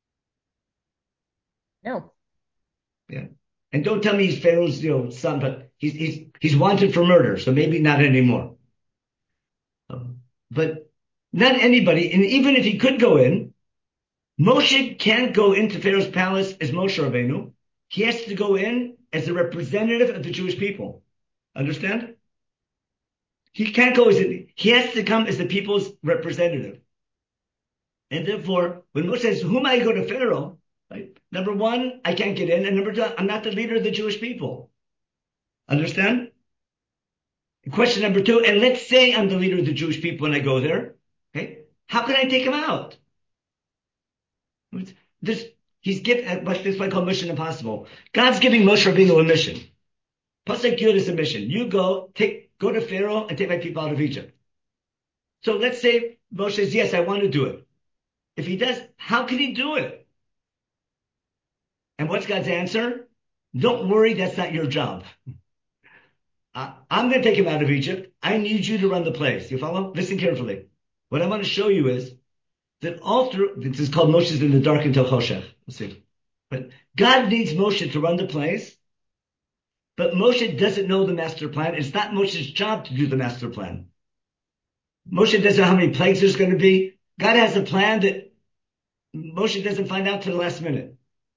No. Yeah. And don't tell me he's Pharaoh's, you know, son, but he's he's he's wanted for murder, so maybe not anymore. Um, but not anybody, and even if he could go in, Moshe can't go into Pharaoh's palace as Moshe Rabbeinu. He has to go in as a representative of the Jewish people. Understand? He can't go as a, he has to come as the people's representative. And therefore, when Moshe says, whom I go to Pharaoh, right? Number one, I can't get in. And number two, I'm not the leader of the Jewish people. Understand? Question number two, and let's say I'm the leader of the Jewish people when I go there. Okay? How can I take him out? This, he's given, what this is what I call mission impossible. God's giving Moshe Rabbeinu a mission. Pasuk Yud is a mission. You go, take, go to Pharaoh and take my people out of Egypt. So let's say Moshe says, yes, I want to do it. If he does, how can he do it? And what's God's answer? Don't worry, that's not your job. I, I'm going to take him out of Egypt. I need you to run the place. You follow? Listen carefully. What I want to show you is that all through, this is called Moshe's in the dark until Choshech. Let's see. But God needs Moshe to run the place, but Moshe doesn't know the master plan. It's not Moshe's job to do the master plan. Moshe doesn't know how many plagues there's going to be. God has a plan that Moshe doesn't find out till the last minute.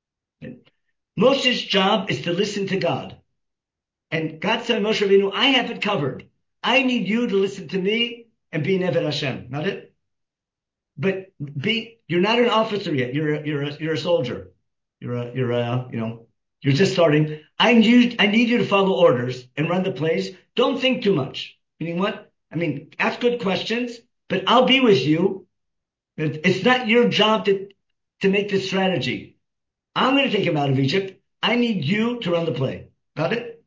Moshe's job is to listen to God. And God said to Moshe Rabbeinu, I have it covered. I need you to listen to me and be an Eved Hashem. Not it? But be, you're not an officer yet. You're a, you're a, you're a soldier. You're a, you're a, you know, you're just starting. I need, I need you to follow orders and run the place. Don't think too much. Meaning what? I mean, ask good questions, but I'll be with you. It's not your job to, to make this strategy. I'm going to take him out of Egypt. I need you to run the play. Got it?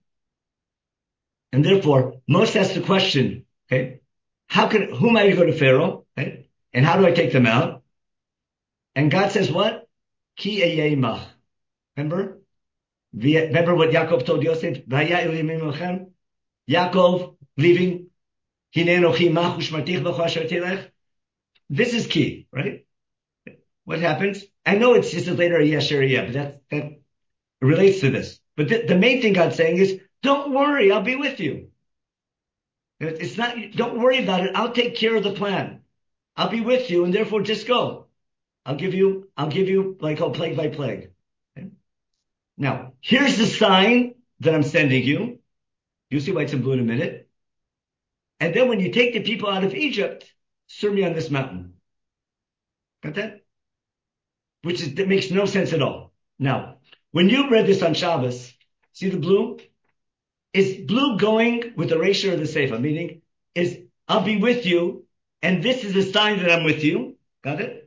And therefore, Moshe asks the question, okay, how can, who am I to go to Pharaoh? Okay? And how do I take them out? And God says what? Ki eyeh imach. Remember? Remember what Yaakov told Yosef? Vaya elohim imachem. Yaakov leaving. Hinei anochi imach ushmartich b'chol asher tilech. This is key, right? What happens? I know it's just a later Yasher yeah, but that, that relates to this. But the, the main thing God's saying is, don't worry, I'll be with you. It's not, don't worry about it. I'll take care of the plan. I'll be with you, and therefore just go. I'll give you, I'll give you, like, oh, plague by plague. Okay? Now, here's the sign that I'm sending you. You'll see why it's in blue in a minute. And then when you take the people out of Egypt, serve me on this mountain. Got that? Which is, that makes no sense at all. Now, when you read this on Shabbos, see the blue? Is blue going with the ratio of the Sefer? Meaning, is I'll be with you, and this is a sign that I'm with you. Got it?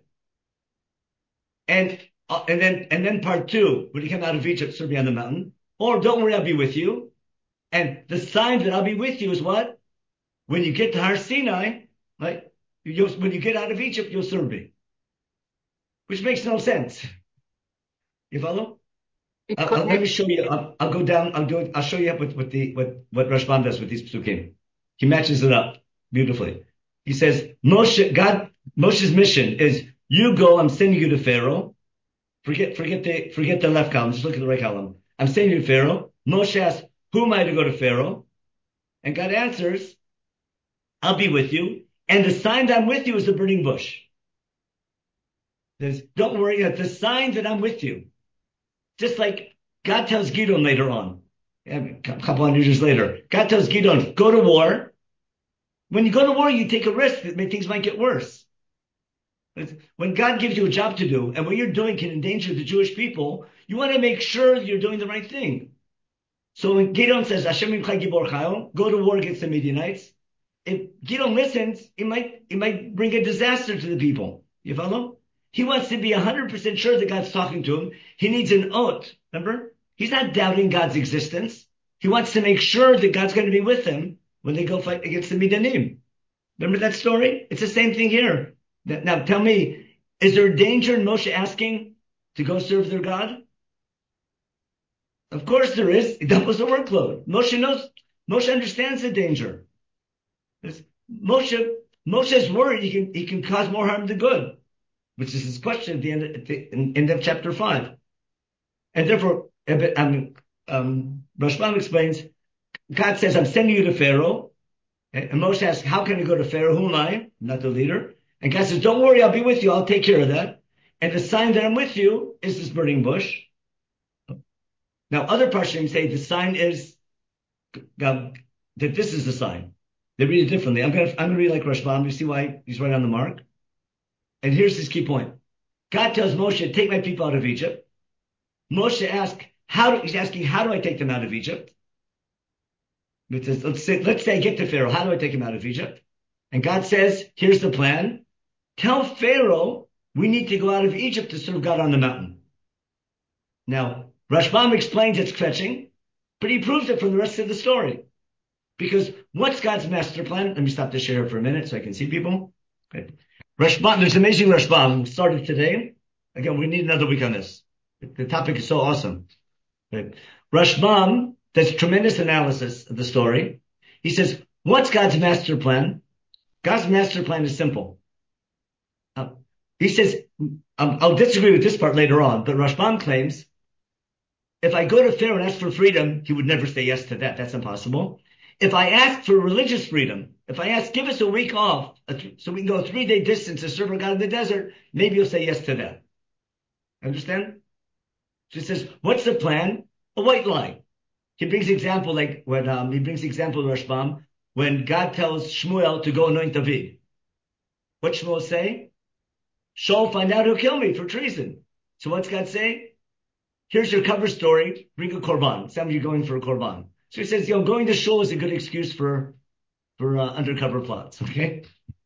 And uh, and then and then part two, when you come out of Egypt, serve me on the mountain. Or don't worry, I'll be with you. And the sign that I'll be with you is what? When you get to Har Sinai, right? You'll, when you get out of Egypt, you'll serve me. Which makes no sense. You follow? I'll, I'll, let me show you. I'll, I'll go down. I'll do it. I'll show you what with the what what Rashbam does with these psukim. He matches it up beautifully. He says Moshe, God, Moshe's mission is you go. I'm sending you to Pharaoh. Forget forget the forget the left column. Just look at the right column. I'm sending you to Pharaoh. Moshe asks, who am I to go to Pharaoh? And God answers, I'll be with you. And the sign that I'm with you is the burning bush. There's, don't worry, the sign that I'm with you. Just like God tells Gideon later on, a couple hundred years later, God tells Gideon, go to war. When you go to war, you take a risk that things might get worse. When God gives you a job to do, and what you're doing can endanger the Jewish people, you want to make sure that you're doing the right thing. So when Gideon says, Hashem imchai gibor chayil, go to war against the Midianites, if Gideon listens, it might, it might bring a disaster to the people. You follow? He wants to be one hundred percent sure that God's talking to him. He needs an oath. Remember? He's not doubting God's existence. He wants to make sure that God's going to be with him when they go fight against the Midianim. Remember that story? It's the same thing here. Now tell me, Is there danger in Moshe asking to go serve their God? Of course there is. That was the workload. Moshe knows, Moshe understands the danger. Moshe, Moshe's worried he can, he can cause more harm than good, which is his question at the end, at the end of chapter five. And therefore, um, um, Rashbam explains, God says, I'm sending you to Pharaoh. And Moshe asks, how can I go to Pharaoh? Who am I? I'm not the leader. And God says, don't worry, I'll be with you. I'll take care of that. And the sign that I'm with you is this burning bush. Now, other Parshims say the sign is um, that this is the sign. They read it differently. I'm going to I'm going to read like Rashbam. You see why he's right on the mark? And here's his key point. God tells Moshe, take my people out of Egypt. Moshe asks, how do, he's asking, how do I take them out of Egypt? It says, let's say, let's say I get to Pharaoh. How do I take him out of Egypt? And God says, here's the plan. Tell Pharaoh we need to go out of Egypt to serve God on the mountain. Now, Rashbam explains it's fetching, but he proves it from the rest of the story. Because what's God's master plan? Let me stop the share for a minute so I can see people. Okay. Rashbam, there's amazing Rashbam. We started today. Again, we need another week on this. The topic is so awesome. Okay. Rashbam does tremendous analysis of the story. He says, what's God's master plan? God's master plan is simple. Uh, he says, um, I'll disagree with this part later on, but Rashbam claims, if I go to Pharaoh and ask for freedom, he would never say yes to that. That's impossible. If I ask for religious freedom, if I ask, give us a week off so we can go a three-day distance to serve our God in the desert, maybe he'll say yes to that. Understand? So he says, what's the plan? A white lie. He brings example like when um, he brings example of Rashbam when God tells Shmuel to go anoint David. What Shmuel say? Shaul find out who'll kill me for treason. So what's God say? Here's your cover story. Bring a korban. Some of you going for a korban. So he says, you know, going to shul is a good excuse for for uh, undercover plots. Okay,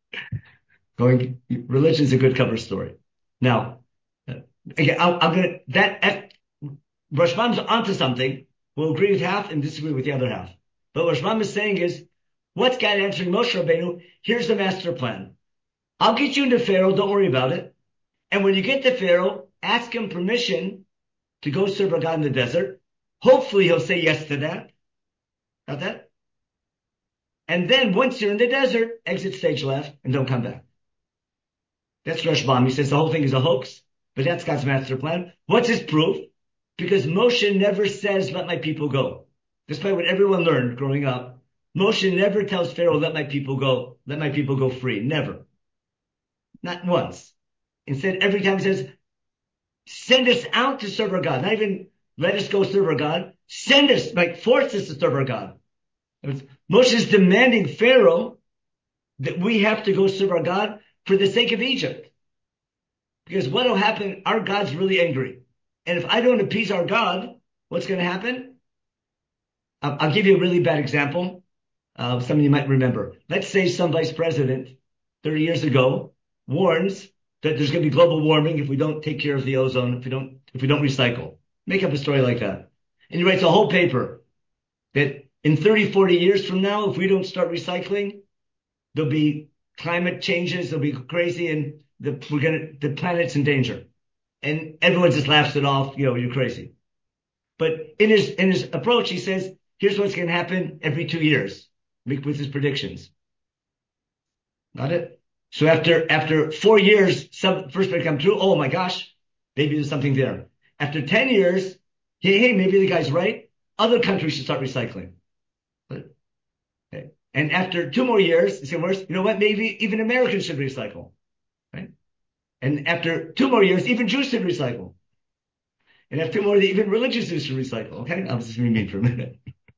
going religion is a good cover story. Now, uh, again, I'm, I'm gonna that Rashbam's onto something. We'll agree with half and disagree with the other half. But what Rashbam is saying is, what's God answering Moshe Rabbeinu? Here's the master plan. I'll get you into Pharaoh. Don't worry about it. And when you get to Pharaoh, ask him permission to go serve our God in the desert. Hopefully he'll say yes to that. Got that? And then once you're in the desert, exit stage left and don't come back. That's Rashbam. He says the whole thing is a hoax, but that's God's master plan. What's his proof? Because Moshe never says, let my people go. Despite what everyone learned growing up, Moshe never tells Pharaoh, let my people go. Let my people go free. Never. Not once. Instead, every time he says, send us out to serve our God. Not even let us go serve our God. Send us, like force us to serve our God. Moshe is demanding Pharaoh that we have to go serve our God for the sake of Egypt. Because what will happen? Our God's really angry. And if I don't appease our God, what's going to happen? I'll, I'll give you a really bad example. Uh, some of you might remember. Let's say some vice president thirty years ago warns that there's going to be global warming if we don't take care of the ozone, if we don't, if we don't recycle. Make up a story like that. And he writes a whole paper that in thirty, forty years from now, if we don't start recycling, there'll be climate changes, there'll be crazy, and the, we're gonna, the planet's in danger. And everyone just laughs it off, you know, you're crazy. But in his, in his approach, he says, here's what's going to happen every two years with his predictions. Got it? So after, after four years, some first may come true. Oh my gosh, maybe there's something there. After ten years, hey, hey, maybe the guy's right. Other countries should start recycling. But, okay. And after two more years, it's getting worse. You know what? Maybe even Americans should recycle. Right? And after two more years, even Jews should recycle. And after two more, even religious Jews should recycle. Okay? I was just being mean for a minute.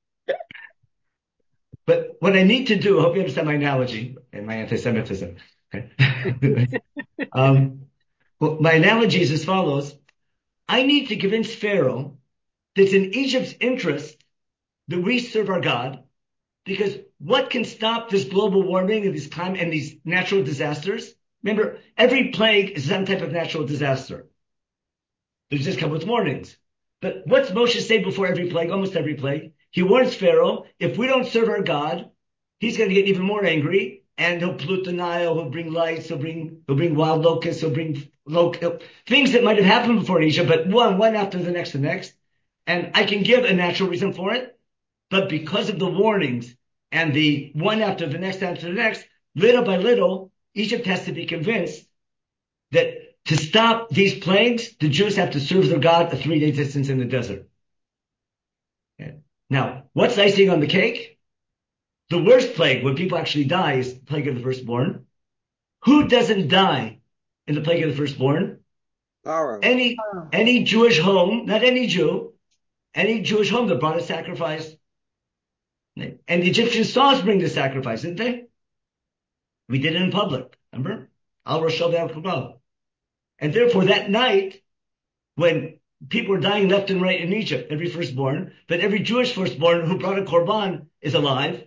But what I need to do, I hope you understand my analogy and my anti-Semitism. Okay? um, well, my analogy is as follows. I need to convince Pharaoh that it's in Egypt's interest that we serve our God, because what can stop this global warming and these climate and these natural disasters? Remember, every plague is some type of natural disaster. They just come with warnings. But what's Moshe say before every plague? Almost every plague. He warns Pharaoh, if we don't serve our God, he's going to get even more angry, and he'll pollute the Nile, he'll bring lice, he'll bring, he'll bring wild locusts, he'll bring loc- things that might have happened before in Egypt, but one, one after the next, the next. And I can give a natural reason for it, but because of the warnings and the one after the next after the next, little by little, Egypt has to be convinced that to stop these plagues, the Jews have to serve their God a three-day distance in the desert. Okay. Now, what's icing on the cake? The worst plague, when people actually die, is the plague of the firstborn. Who doesn't die in the plague of the firstborn? Pharaoh. Any, any Jewish home, not any Jew, any Jewish home that brought a sacrifice. And the Egyptians saw us bring the sacrifice, didn't they? We did it in public, remember? Al Roshel Al Kabal. And therefore that night, when people were dying left and right in Egypt, every firstborn, but every Jewish firstborn who brought a korban is alive,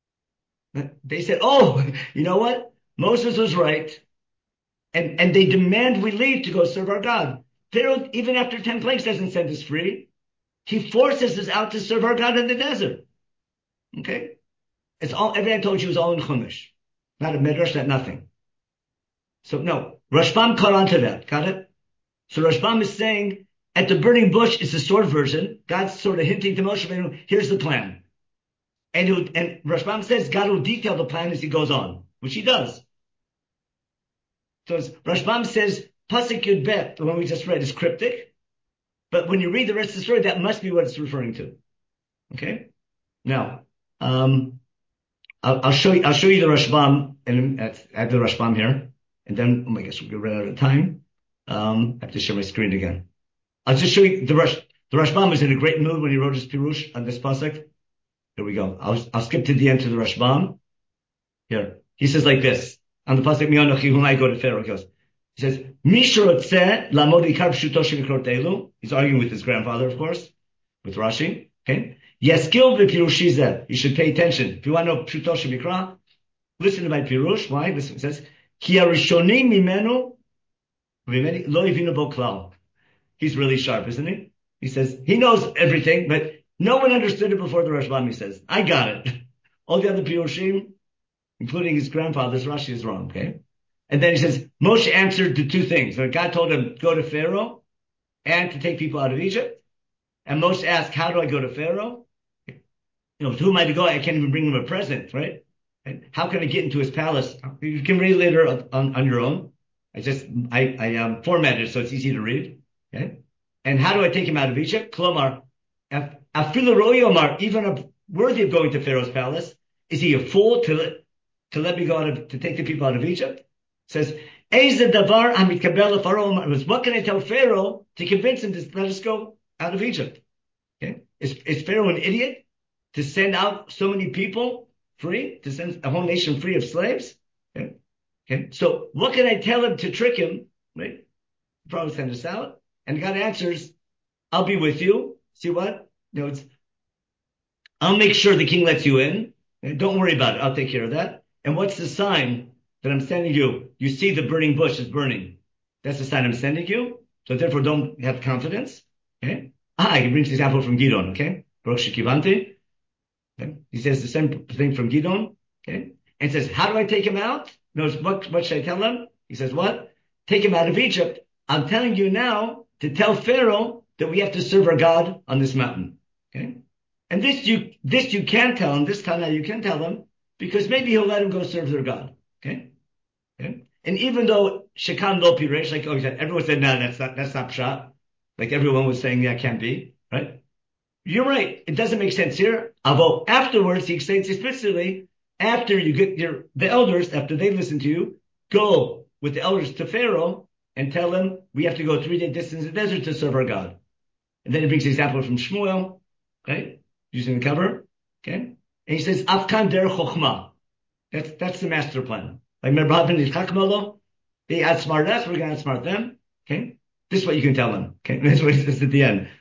they said, oh, you know what? Moses was right. And, and they demand we leave to go serve our God. Pharaoh, even after ten plagues, doesn't send us free. He forces us out to serve our God in the desert. Okay? It's all, everything I told you is all in Chumash. Not a midrash, not nothing. So no, Rashbam caught on to that. Got it? So Rashbam is saying, at the burning bush, it's the short version. God's sort of hinting to Moshe, here's the plan. And, he, and Rashbam says God will detail the plan as he goes on, which he does. So Rashbam says, Pasuk Yud Bet, the one we just read, is cryptic. But when you read the rest of the story, that must be what it's referring to. Okay? Now, um, I'll, I'll show you, I'll show you the Rashbam, and at, at the Rashbam here. And then, oh my gosh, we're going to run out of time. Um, I have to share my screen again. I'll just show you the Rash, the Rashbam was in a great mood when he wrote his Pirush on this Pasuk. Here we go. I'll, I'll skip to the end to the Rashbam. Here. He says like this. On the Pasuk, Mi'anochi, whom I go to Pharaoh, he goes, he says, Mishrotze lamod ikar pshuto shemikrot elu. He's arguing with his grandfather, of course, with Rashi. Okay? Yaskil v'pirushizeh. You should pay attention. If you want to know pshuto shemikra, listen to my Pirush. Why? Listen, it says, Ki harishonim mimenu v'meni lo yivinu bo klal. He's really sharp, isn't he? He says, he knows everything, but no one understood it before the Rashbam, he says. I got it. All the other Pirushim, including his grandfather's, Rashi is wrong, okay? And then he says, Moshe answered to two things. So God told him, go to Pharaoh and to take people out of Egypt. And Moshe asked, how do I go to Pharaoh? You know, to whom am I to go? I can't even bring him a present, right? And how can I get into his palace? You can read later on, on your own. I just, I, I um, formatted it so it's easy to read. Okay? And how do I take him out of Egypt? Klomar, afilu ro'i omar, even worthy of going to Pharaoh's palace. Is he a fool to, to let me go out of, to take the people out of Egypt? It says, Eize davar hamitkabel leFaro. What can I tell Pharaoh to convince him to let us go out of Egypt? Okay? Is, is Pharaoh an idiot to send out so many people free, to send a whole nation free of slaves? Okay? Okay? So what can I tell him to trick him? Right? Probably send us out. And God answers, I'll be with you. See what? You know, it's, I'll make sure the king lets you in. And don't worry about it. I'll take care of that. And what's the sign that I'm sending you? You see the burning bush is burning. That's the sign I'm sending you. So therefore don't have confidence. Okay? Ah, he brings an example from Gidon. Okay? Baruch Shekivanti. Okay? He says the same thing from Gidon. Okay? And says, how do I take him out? Knows what, what should I tell him? He says, what? Take him out of Egypt. I'm telling you now to tell Pharaoh that we have to serve our God on this mountain. Okay? And this you, this you can tell him, this Tana you can tell him, because maybe he'll let him go serve their God. Okay? Okay? And even though Shekan lo piresh, like, oh, everyone said, no, that's not, that's not pshat. Like everyone was saying, yeah, can't be, right? You're right. It doesn't make sense here. Although afterwards, he explains explicitly, after you get your, the elders, after they listen to you, go with the elders to Pharaoh and tell him we have to go three day distance in the desert to serve our God. And then he brings an example from Shmuel, okay, using the cover, okay, and he says, Afkan der chokhmah. That's, that's the master plan. Like, remember, they outsmart us, we're going to outsmart them, okay? This is what you can tell them, okay? That's what he says at the end.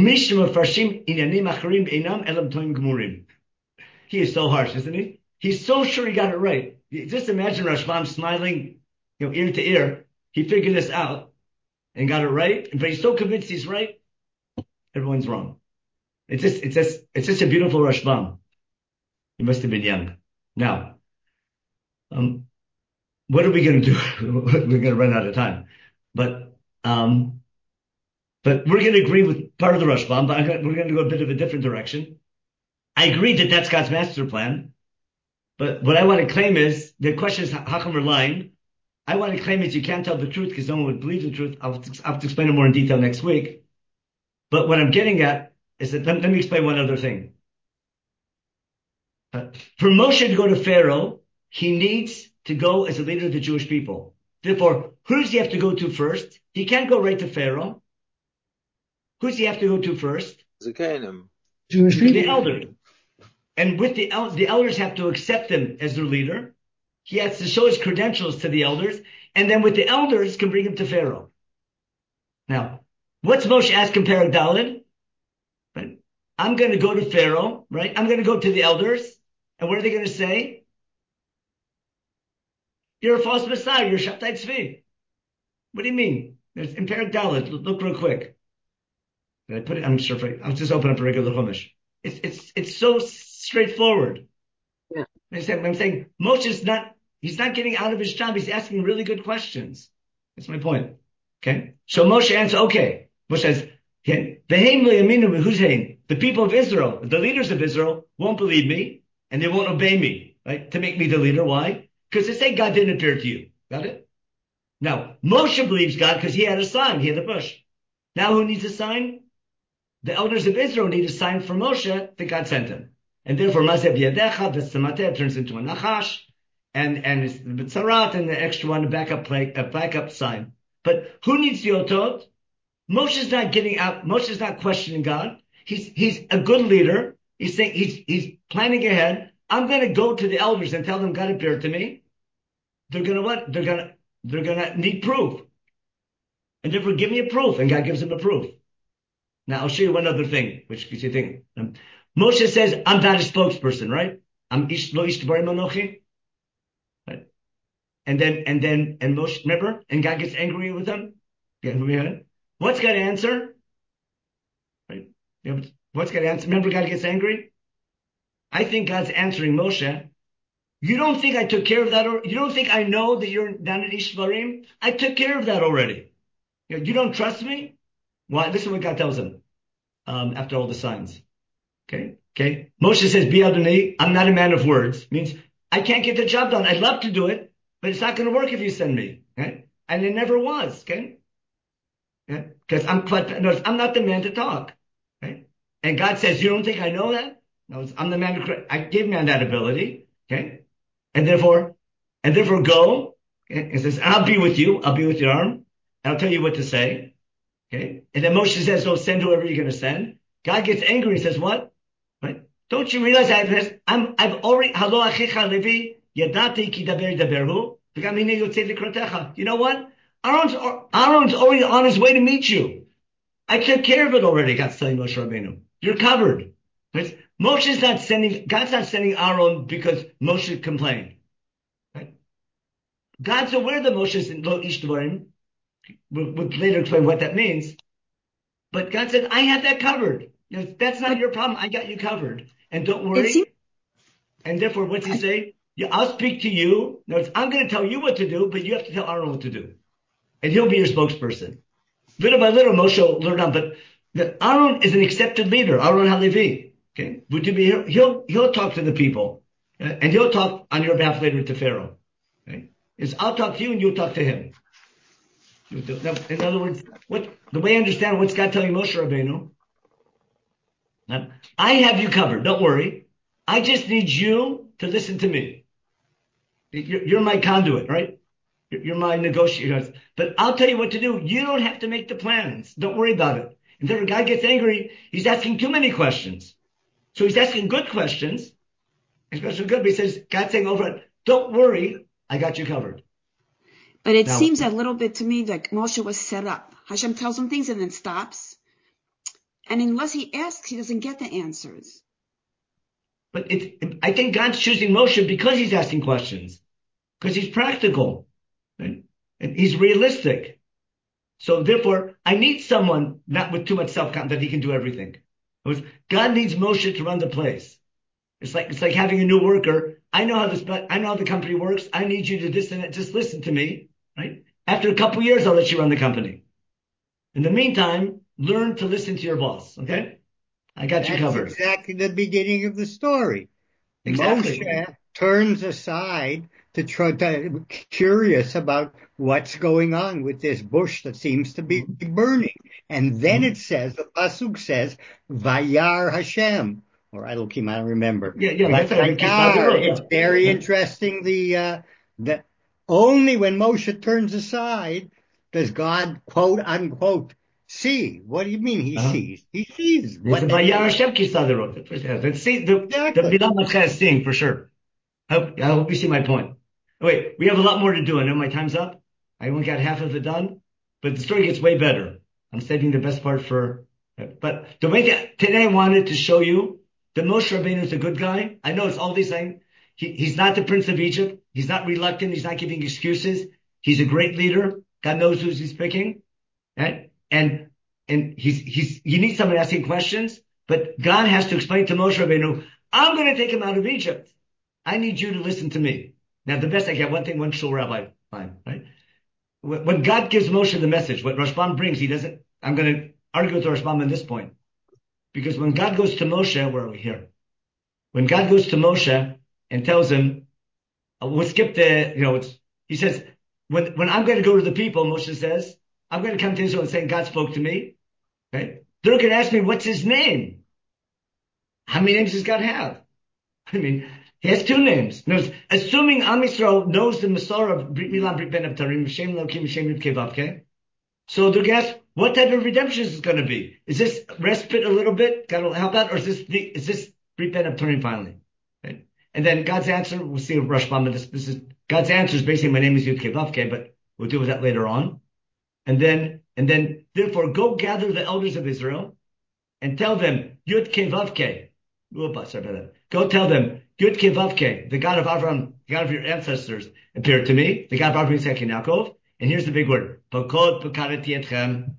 He is so harsh, isn't he? He's so sure he got it right. Just imagine Rashbam smiling, you know, ear to ear. He figured this out and got it right, but he's so convinced he's right, everyone's wrong. It's just, it's just, it's just a beautiful Rashbam. He must have been young. Now, Um, what are we going to do? We're going to run out of time, but um, but we're going to agree with part of the Rashbam, but I'm gonna, we're going to go a bit of a different direction. I agree that that's God's master plan, but what I want to claim is the question is how come we're lying? I want to claim is you can't tell the truth because no one would believe the truth. I'll, I'll have to explain it more in detail next week. But what I'm getting at is that let, let me explain one other thing. Uh, for Moshe to go to Pharaoh, he needs to go as a leader of the Jewish people. Therefore, who does he have to go to first? He can't go right to Pharaoh. Who does he have to go to first? Zakanim. Jewish people. The elders. And with the, el- the elders have to accept him as their leader. He has to show his credentials to the elders. And then with the elders can bring him to Pharaoh. Now, what's Moshe asked in Perek Daled? Right? I'm going to go to Pharaoh, right? I'm going to go to the elders. And what are they going to say? You're a false Messiah. You're Shabtai Tzvi. What do you mean? There's, in Perek Daled, look real quick. Did I put it? I'm sure. I'll just open up a regular Chumash. It's it's it's so straightforward. Yeah. I'm saying, I'm saying Moshe's not. He's not getting out of his job. He's asking really good questions. That's my point. Okay. So Moshe answers. Okay. Moshe says, "Okay, who's saying the people of Israel, the leaders of Israel, won't believe me and they won't obey me, right? To make me the leader. Why? Because they say God didn't appear to you. Got it? Now Moshe believes God because he had a sign. He had the bush. Now who needs a sign? The elders of Israel need a sign from Moshe that God sent him. And therefore, Mazeh B'yadecha, the Samateh turns into a Nachash, and, and it's the B'tzarat, and the extra one, a backup play, a backup sign. But who needs the Otot? Moshe's not getting out, Moshe's not questioning God. He's, he's a good leader. He's saying, he's, he's planning ahead. I'm going to go to the elders and tell them God appeared to me. They're going to what? They're going to, they're going to need proof. And therefore, give me a proof. And God gives them a proof. Now, I'll show you one other thing, which gives you think. Um, Moshe says, I'm not a spokesperson, right? I'm ish lo ish t'barim anochi. Right? And then, and then, and Moshe, remember? And God gets angry with him. Yeah, what's God answer? Right? What's God answer? Remember God gets angry? I think God's answering Moshe. You don't think I took care of that? Or, you don't think I know that you're down at Ish Dvarim? I took care of that already. You know, you don't trust me? Why? Listen to what God tells him um, after all the signs. Okay? Okay? Moshe says, Bi Adonai, I'm not a man of words. Means I can't get the job done. I'd love to do it, but it's not going to work if you send me. Okay? And it never was. Okay? Because I'm quite, no, I'm not the man to talk. Okay? And God says, you don't think I know that? No, I'm the man who, I gave man that ability. Okay? And therefore, and therefore go. Okay? And says, I'll be with you. I'll be with your arm. And I'll tell you what to say. Okay. And then Moshe says, "Go send whoever you're going to send." God gets angry and says, "What? Right? Don't you realize I've I'm I've already halo achicha Levi yadati ki daber daberhu v'gamine yotzei likrotecha." You know what? Aaron's Aaron's already on his way to meet you. I took care of it already. God's telling Moshe Rabbeinu, "You're covered." Right? Moshe's not sending. God's not sending Aaron because Moshe complained. Right? God's aware that Moshe's in lo ish dvarim. We'll, we'll later explain what that means. But God said, I have that covered. You know, that's not your problem. I got you covered. And don't worry. Seems- and therefore, what's he say? Yeah, I'll speak to you. No, I'm going to tell you what to do, but you have to tell Aaron what to do. And he'll be your spokesperson. Little by little, Moshe will learn on. But the, Aaron is an accepted leader. Aaron Halevi. Okay? Would you be, he'll, he'll talk to the people. Uh, and he'll talk on your behalf later to Pharaoh. Okay? Is I'll talk to you and you'll talk to him. In other words, what the way I understand what's God telling Moshe Rabbeinu, I have you covered. Don't worry. I just need you to listen to me. You're, you're my conduit, right? You're, you're my negotiator. But I'll tell you what to do. You don't have to make the plans. Don't worry about it. And then when God gets angry, he's asking too many questions. So he's asking good questions. Especially good, but he says, God's saying over it, don't worry, I got you covered. But it Now, seems a little bit to me like Moshe was set up. Hashem tells him things and then stops. And unless he asks, he doesn't get the answers. But it, I think God's choosing Moshe because he's asking questions. Because he's practical. Right? And he's realistic. So therefore, I need someone not with too much self-confidence that he can do everything. God needs Moshe to run the place. It's like, it's like having a new worker I know how this, I know how the company works. I need you to this and that. Just listen to me, right? After a couple of years, I'll let you run the company. In the meantime, learn to listen to your boss. Okay, I got you That's covered. exactly the beginning of the story. Exactly. Moshe turns aside to try to curious about what's going on with this bush that seems to be burning. And then it says, the pasuk says, Vayar Hashem, or Elohim, I don't remember. Yeah, yeah, But that's how we keep Vayar, it's out. very interesting. The uh, that only when Moshe turns aside does God quote unquote see. What do you mean he Uh-huh. sees? He sees There's what a Vayar Hashem Kisaderot. Let's see the the exactly. Bilam Matcha is seeing for sure. I hope, I hope you see my point. Wait, we have a lot more to do. I know my time's up. I only got half of it done, but the story gets way better. I'm saving the best part for, but the way that today I wanted to show you that Moshe Rabbeinu is a good guy. I know it's all these things. He, he's not the prince of Egypt. He's not reluctant. He's not giving excuses. He's a great leader. God knows who he's picking. Right? And, and he's, he's, you need someone asking questions, but God has to explain to Moshe Rabbeinu, I'm going to take him out of Egypt. I need you to listen to me. Now, the best I get, one thing, one shul rabbi, fine, right? When God gives Moshe the message, what Rashbam brings, he doesn't, I'm going to argue with Rashbam on this point. Because when God goes to Moshe, where are we here? When God goes to Moshe and tells him, we'll skip the, you know, it's, he says, when, when I'm going to go to the people, Moshe says, I'm going to come to Israel and say, God spoke to me, right? They're going to ask me, what's his name? How many names does God have? I mean, he has two names. Knows, assuming Am Yisrael knows the Masorah of Brit Milah, Brit Ben Abtarim, Shem Lokim, Shem Yud Kevavke. So they're going to ask, what type of redemption is it going to be? Is this respite a little bit? God will help out? Or is this the, is this Brit Ben Abtarim finally? Right? And then God's answer, we'll see Rashbam, but this, this is, God's answer is basically, my name is Yud Kevavke, but we'll deal with that later on. And then, and then, therefore, go gather the elders of Israel and tell them, Yud Kevavke. Sorry about that. Go tell them, Yud Kevavke, the God of Avraham, the God of your ancestors, appeared to me, the God of Avraham, Yitzchak, and Yaakov. And here's the big word. Pokod Pokareti Etchem.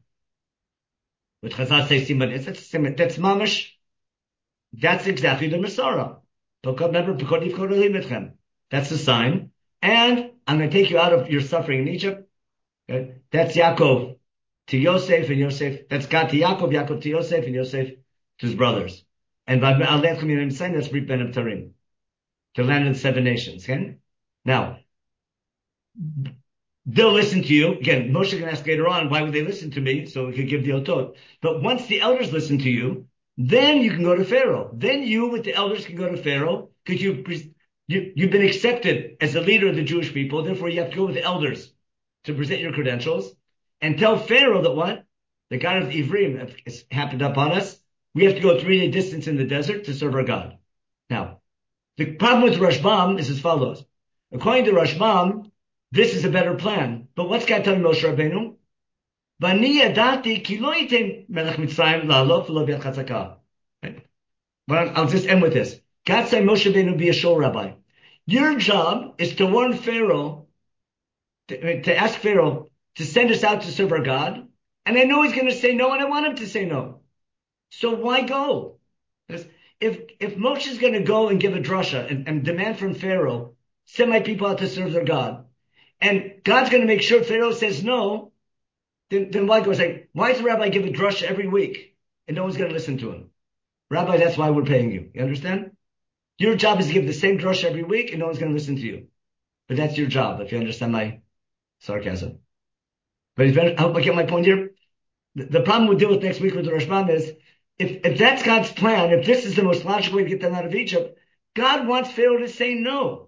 What Chazal says, that's, that's mamash. That's exactly the Masorah. Pokod, remember, Pokod Yivkod Elohim Etchem. That's the sign. And I'm going to take you out of your suffering in Egypt. Okay? That's Yaakov to Yosef, and Yosef, that's God to Yaakov, Yaakov to Yosef, and Yosef to his brothers. And that's Brit Ben Abtarim, the land of the seven nations. Okay? Now, they'll listen to you. Again, Moshe can ask later on, why would they listen to me? So we could give the otot. But once the elders listen to you, then you can go to Pharaoh. Then you with the elders can go to Pharaoh because you, you, you've been accepted as the leader of the Jewish people. Therefore, you have to go with the elders to present your credentials and tell Pharaoh that what? The God of the Ivrim has happened upon us. We have to go three day distance in the desert to serve our God. Now, the problem with Rashbam is as follows. According to Rashbam, this is a better plan. But what's God telling Moshe Rabbeinu? V'ani yadati ki lo yitem melech Mitzrayim la'alof v'lo b'yad chatzaka. But I'll just end with this. God said Moshe Rabbeinu be a shul rabbi. Your job is to warn Pharaoh, to, to ask Pharaoh to send us out to serve our God. And I know he's going to say no, and I want him to say no. So why go? If if Moshe is going to go and give a drasha and, and demand from Pharaoh, send my people out to serve their God, and God's going to make sure Pharaoh says no, then, then why go? It's like, why does the rabbi give a drasha every week and no one's going to listen to him? Rabbi, that's why we're paying you. You understand? Your job is to give the same drasha every week and no one's going to listen to you. But that's your job, if you understand my sarcasm. But if I hope I get my point here. The, the problem we'll deal with next week with the Rashbam is, If, if that's God's plan, if this is the most logical way to get them out of Egypt, God wants Pharaoh to say no.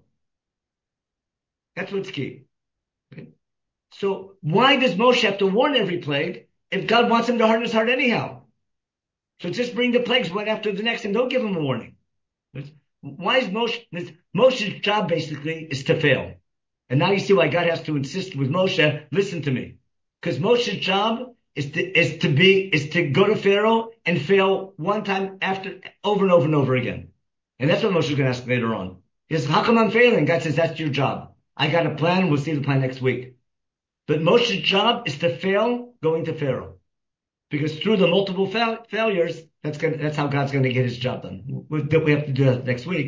That's what's key. Okay? So why does Moshe have to warn every plague if God wants him to harden his heart anyhow? So just bring the plagues one after the next and don't give him a warning. Why is Moshe, Moshe's job basically is to fail. And now you see why God has to insist with Moshe, listen to me. Because Moshe's job is to, is to be, is to go to Pharaoh and fail one time after, over and over and over again. And that's what Moshe is going to ask later on. He says, how come I'm failing? God says, that's your job. I got a plan. We'll see the plan next week. But Moshe's job is to fail going to Pharaoh. Because through the multiple fa- failures, that's going that's how God's going to get his job done. We, we have to do that next week.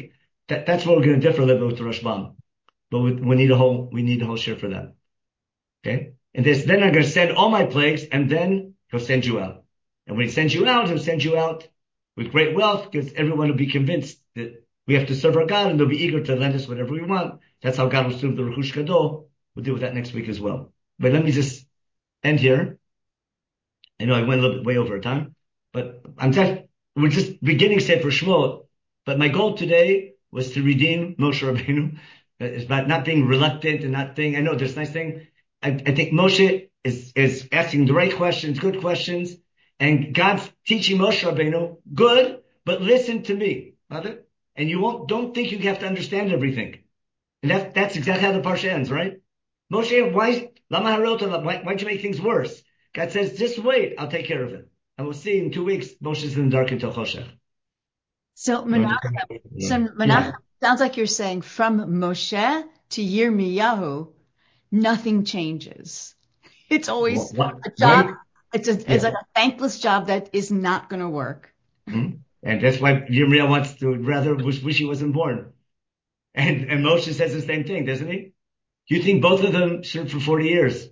that, that's where we're going to differ a little bit with the Rashbam. But we, we need a whole, we need a whole share for that. Okay? And this, then I'm going to send all my plagues, and then he'll send you out. And when he sends you out, he'll send you out with great wealth, because everyone will be convinced that we have to serve our God, and they'll be eager to lend us whatever we want. That's how God will serve the Rechush Gadol. We'll deal with that next week as well. But let me just end here. I know I went a little bit way over time, but I'm just, we're just beginning Sefer Shemot. But my goal today was to redeem Moshe Rabbeinu. It's about not being reluctant and not being, I know there's a nice thing. I, I think Moshe is, is asking the right questions, good questions, and God's teaching Moshe Rabbeinu, good, but listen to me, brother. And you won't, don't think you have to understand everything. And that's, that's exactly how the parsha ends, right? Moshe, why, lama harota, why, why'd you make things worse? God says, just wait, I'll take care of it. And we'll see in two weeks, Moshe's in the dark until Choshech. So, Menachem, so Menachem, yeah. Sounds like you're saying from Moshe to Yirmiyahu, nothing changes. It's always what, what, a job. When, it's a, it's yeah. like a thankless job that is not going to work. Mm-hmm. And that's why Yirmiyahu wants to rather wish, wish he wasn't born. And, and Moshe says the same thing, doesn't he? You think both of them served for forty years?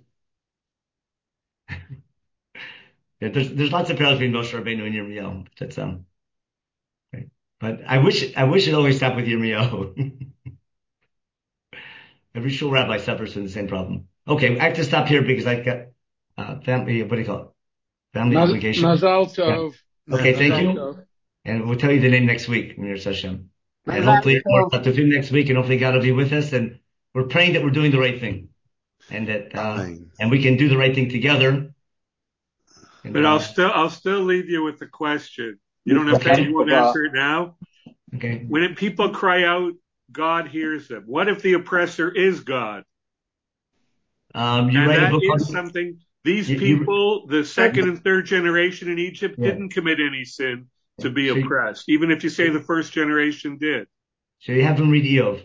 Yeah, there's, there's lots of parallels between Moshe Rabbeinu and Yirmiyahu. That's, um, right. But I wish, I wish it always stopped with Yirmiyahu. Every shul rabbi suffers from the same problem. Okay, I have to stop here because I've got, uh, family, what do you call it? Family Maz- obligation. Mazal tov. Yeah. Okay, thank Mazal you. Tov. And we'll tell you the name next week, Mir Hashem. And hopefully more Chatuvim next week, and hopefully God will be with us. And we're praying that we're doing the right thing. And that, uh, and we can do the right thing together. And, but uh, I'll still, I'll still leave you with the question. You don't have to okay. anyone answer it now. Okay. When people cry out, God hears them. What if the oppressor is God? Um, you and write that a book is on, something, these you, people, you, the second and third generation in Egypt yeah. didn't commit any sin to be so oppressed, even if you say the first generation did. So you have them read Eov.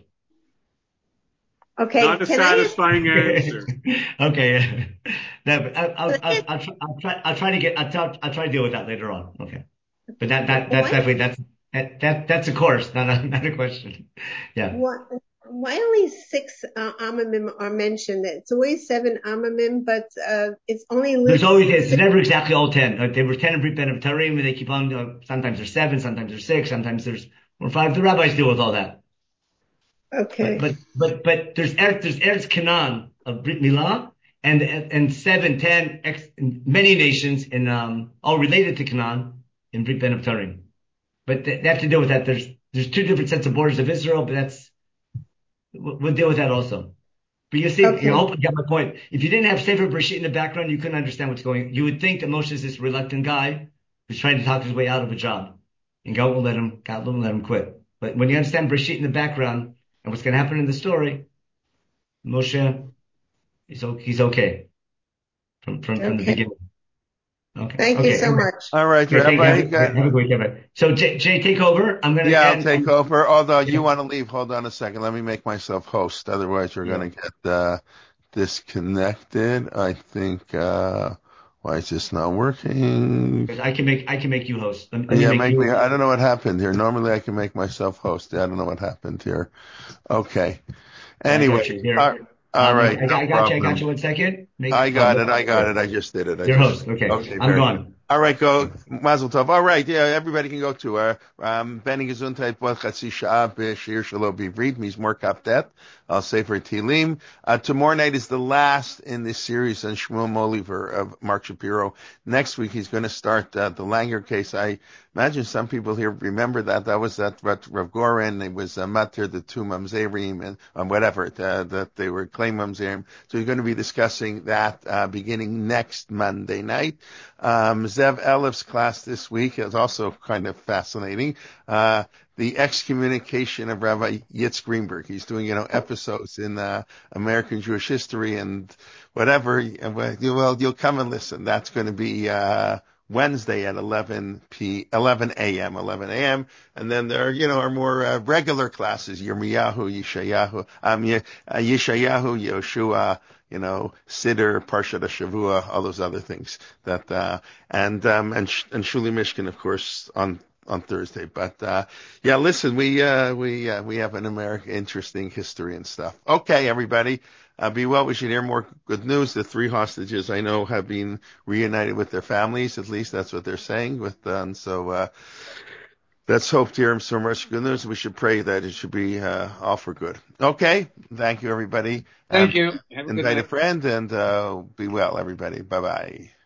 Okay. Not a satisfying I... answer. Okay. No, but I'll, I'll, I'll, I'll, try, I'll try, I'll try to get, I'll try, I'll try to deal with that later on. Okay. But that, that, that's definitely, that's, that, that, that's a course, not a, not a question. Yeah. Why, why only six uh, amamim are mentioned? It's always seven amamim, but, uh, it's only listed. There's always, it's never exactly all ten. Uh, there were ten in Brit Ben of Tarim, and they keep on, uh, sometimes there's seven, sometimes there's six, sometimes there's four or five. The rabbis deal with all that. Okay. But, but, but, but there's, there's Eretz Canaan of Brit Milah, and, and seven, ten, ex, many nations in, um, all related to Canaan in Brit Ben of Tarim. But they have to deal with that. There's, there's two different sets of borders of Israel, but that's, we'll, we'll deal with that also. But you see, okay. You know, I hope you got my point. If you didn't have Sefer Bereshit in the background, you couldn't understand what's going on. You would think that Moshe is this reluctant guy who's trying to talk his way out of a job. And God won't let him, God won't let him quit. But when you understand Bereshit in the background and what's going to happen in the story, Moshe, he's, he's okay. From, from, okay. from the beginning. Okay. Thank okay. you so much. All right, okay, Rabbi. Have, have, have a great day. So Jay, Jay, take over. I'm going to. Yeah, I'll take I'm, over. Although yeah. you want to leave, hold on a second. Let me make myself host. Otherwise, you're yeah. going to get uh, disconnected. I think. Uh, why is this not working? I can make I can make you host. Let, let yeah, me make, make me. You I don't know what happened here. Normally, I can make myself host. I don't know what happened here. Okay. Anyway. All um, right. I, I, I got you. I got you. One second. Make, I got it. I got it. I just did it. I Your just, host. Okay. Okay. I'm gone. Good. All right. Go. Mazel tov. All right. Yeah. Everybody can go to our, um, Benny Gesundheit, Bot Chatzi Sha'ah, B'Shir Shelo B'Ivrit, Mizmor Kaptet, Al Sefer Tilim. Uh, tomorrow night is the last in this series on Shmuel Moliver of Mark Shapiro. Next week, he's going to start, uh, the Langer case. I imagine some people here remember that. That was that Rav Goren. It was, uh, Matir, the two Mamzerim and, um, whatever, uh, that they were claim Mamzerim. So we're going to be discussing that, uh, beginning next Monday night. Um, Zev Elif's class this week is also kind of fascinating. Uh, the excommunication of Rabbi Yitz Greenberg. He's doing, you know, episodes in, uh, American Jewish history and whatever. Well, you'll come and listen. That's going to be, uh, Wednesday at eleven p, eleven a.m., eleven a.m. And then there are, you know, our more uh, regular classes, Yirmiyahu, Yeshayahu, um, Ye, uh, Yeshayahu, Yoshua, you know, Siddur, Parshat HaShavua, all those other things that, uh, and, um, and, and Shuli Mishkan, of course, on, on Thursday. But uh, yeah, listen, we uh, we uh, we have an American interesting history and stuff. Okay, everybody, uh, be well. We should hear more good news. The three hostages I know have been reunited with their families. At least that's what they're saying. With uh, and so uh, let's hope to hear so much good news. We should pray that it should be uh, all for good. Okay, thank you, everybody. Thank um, you. Have a good invite night. a friend and uh, be well, everybody. Bye bye.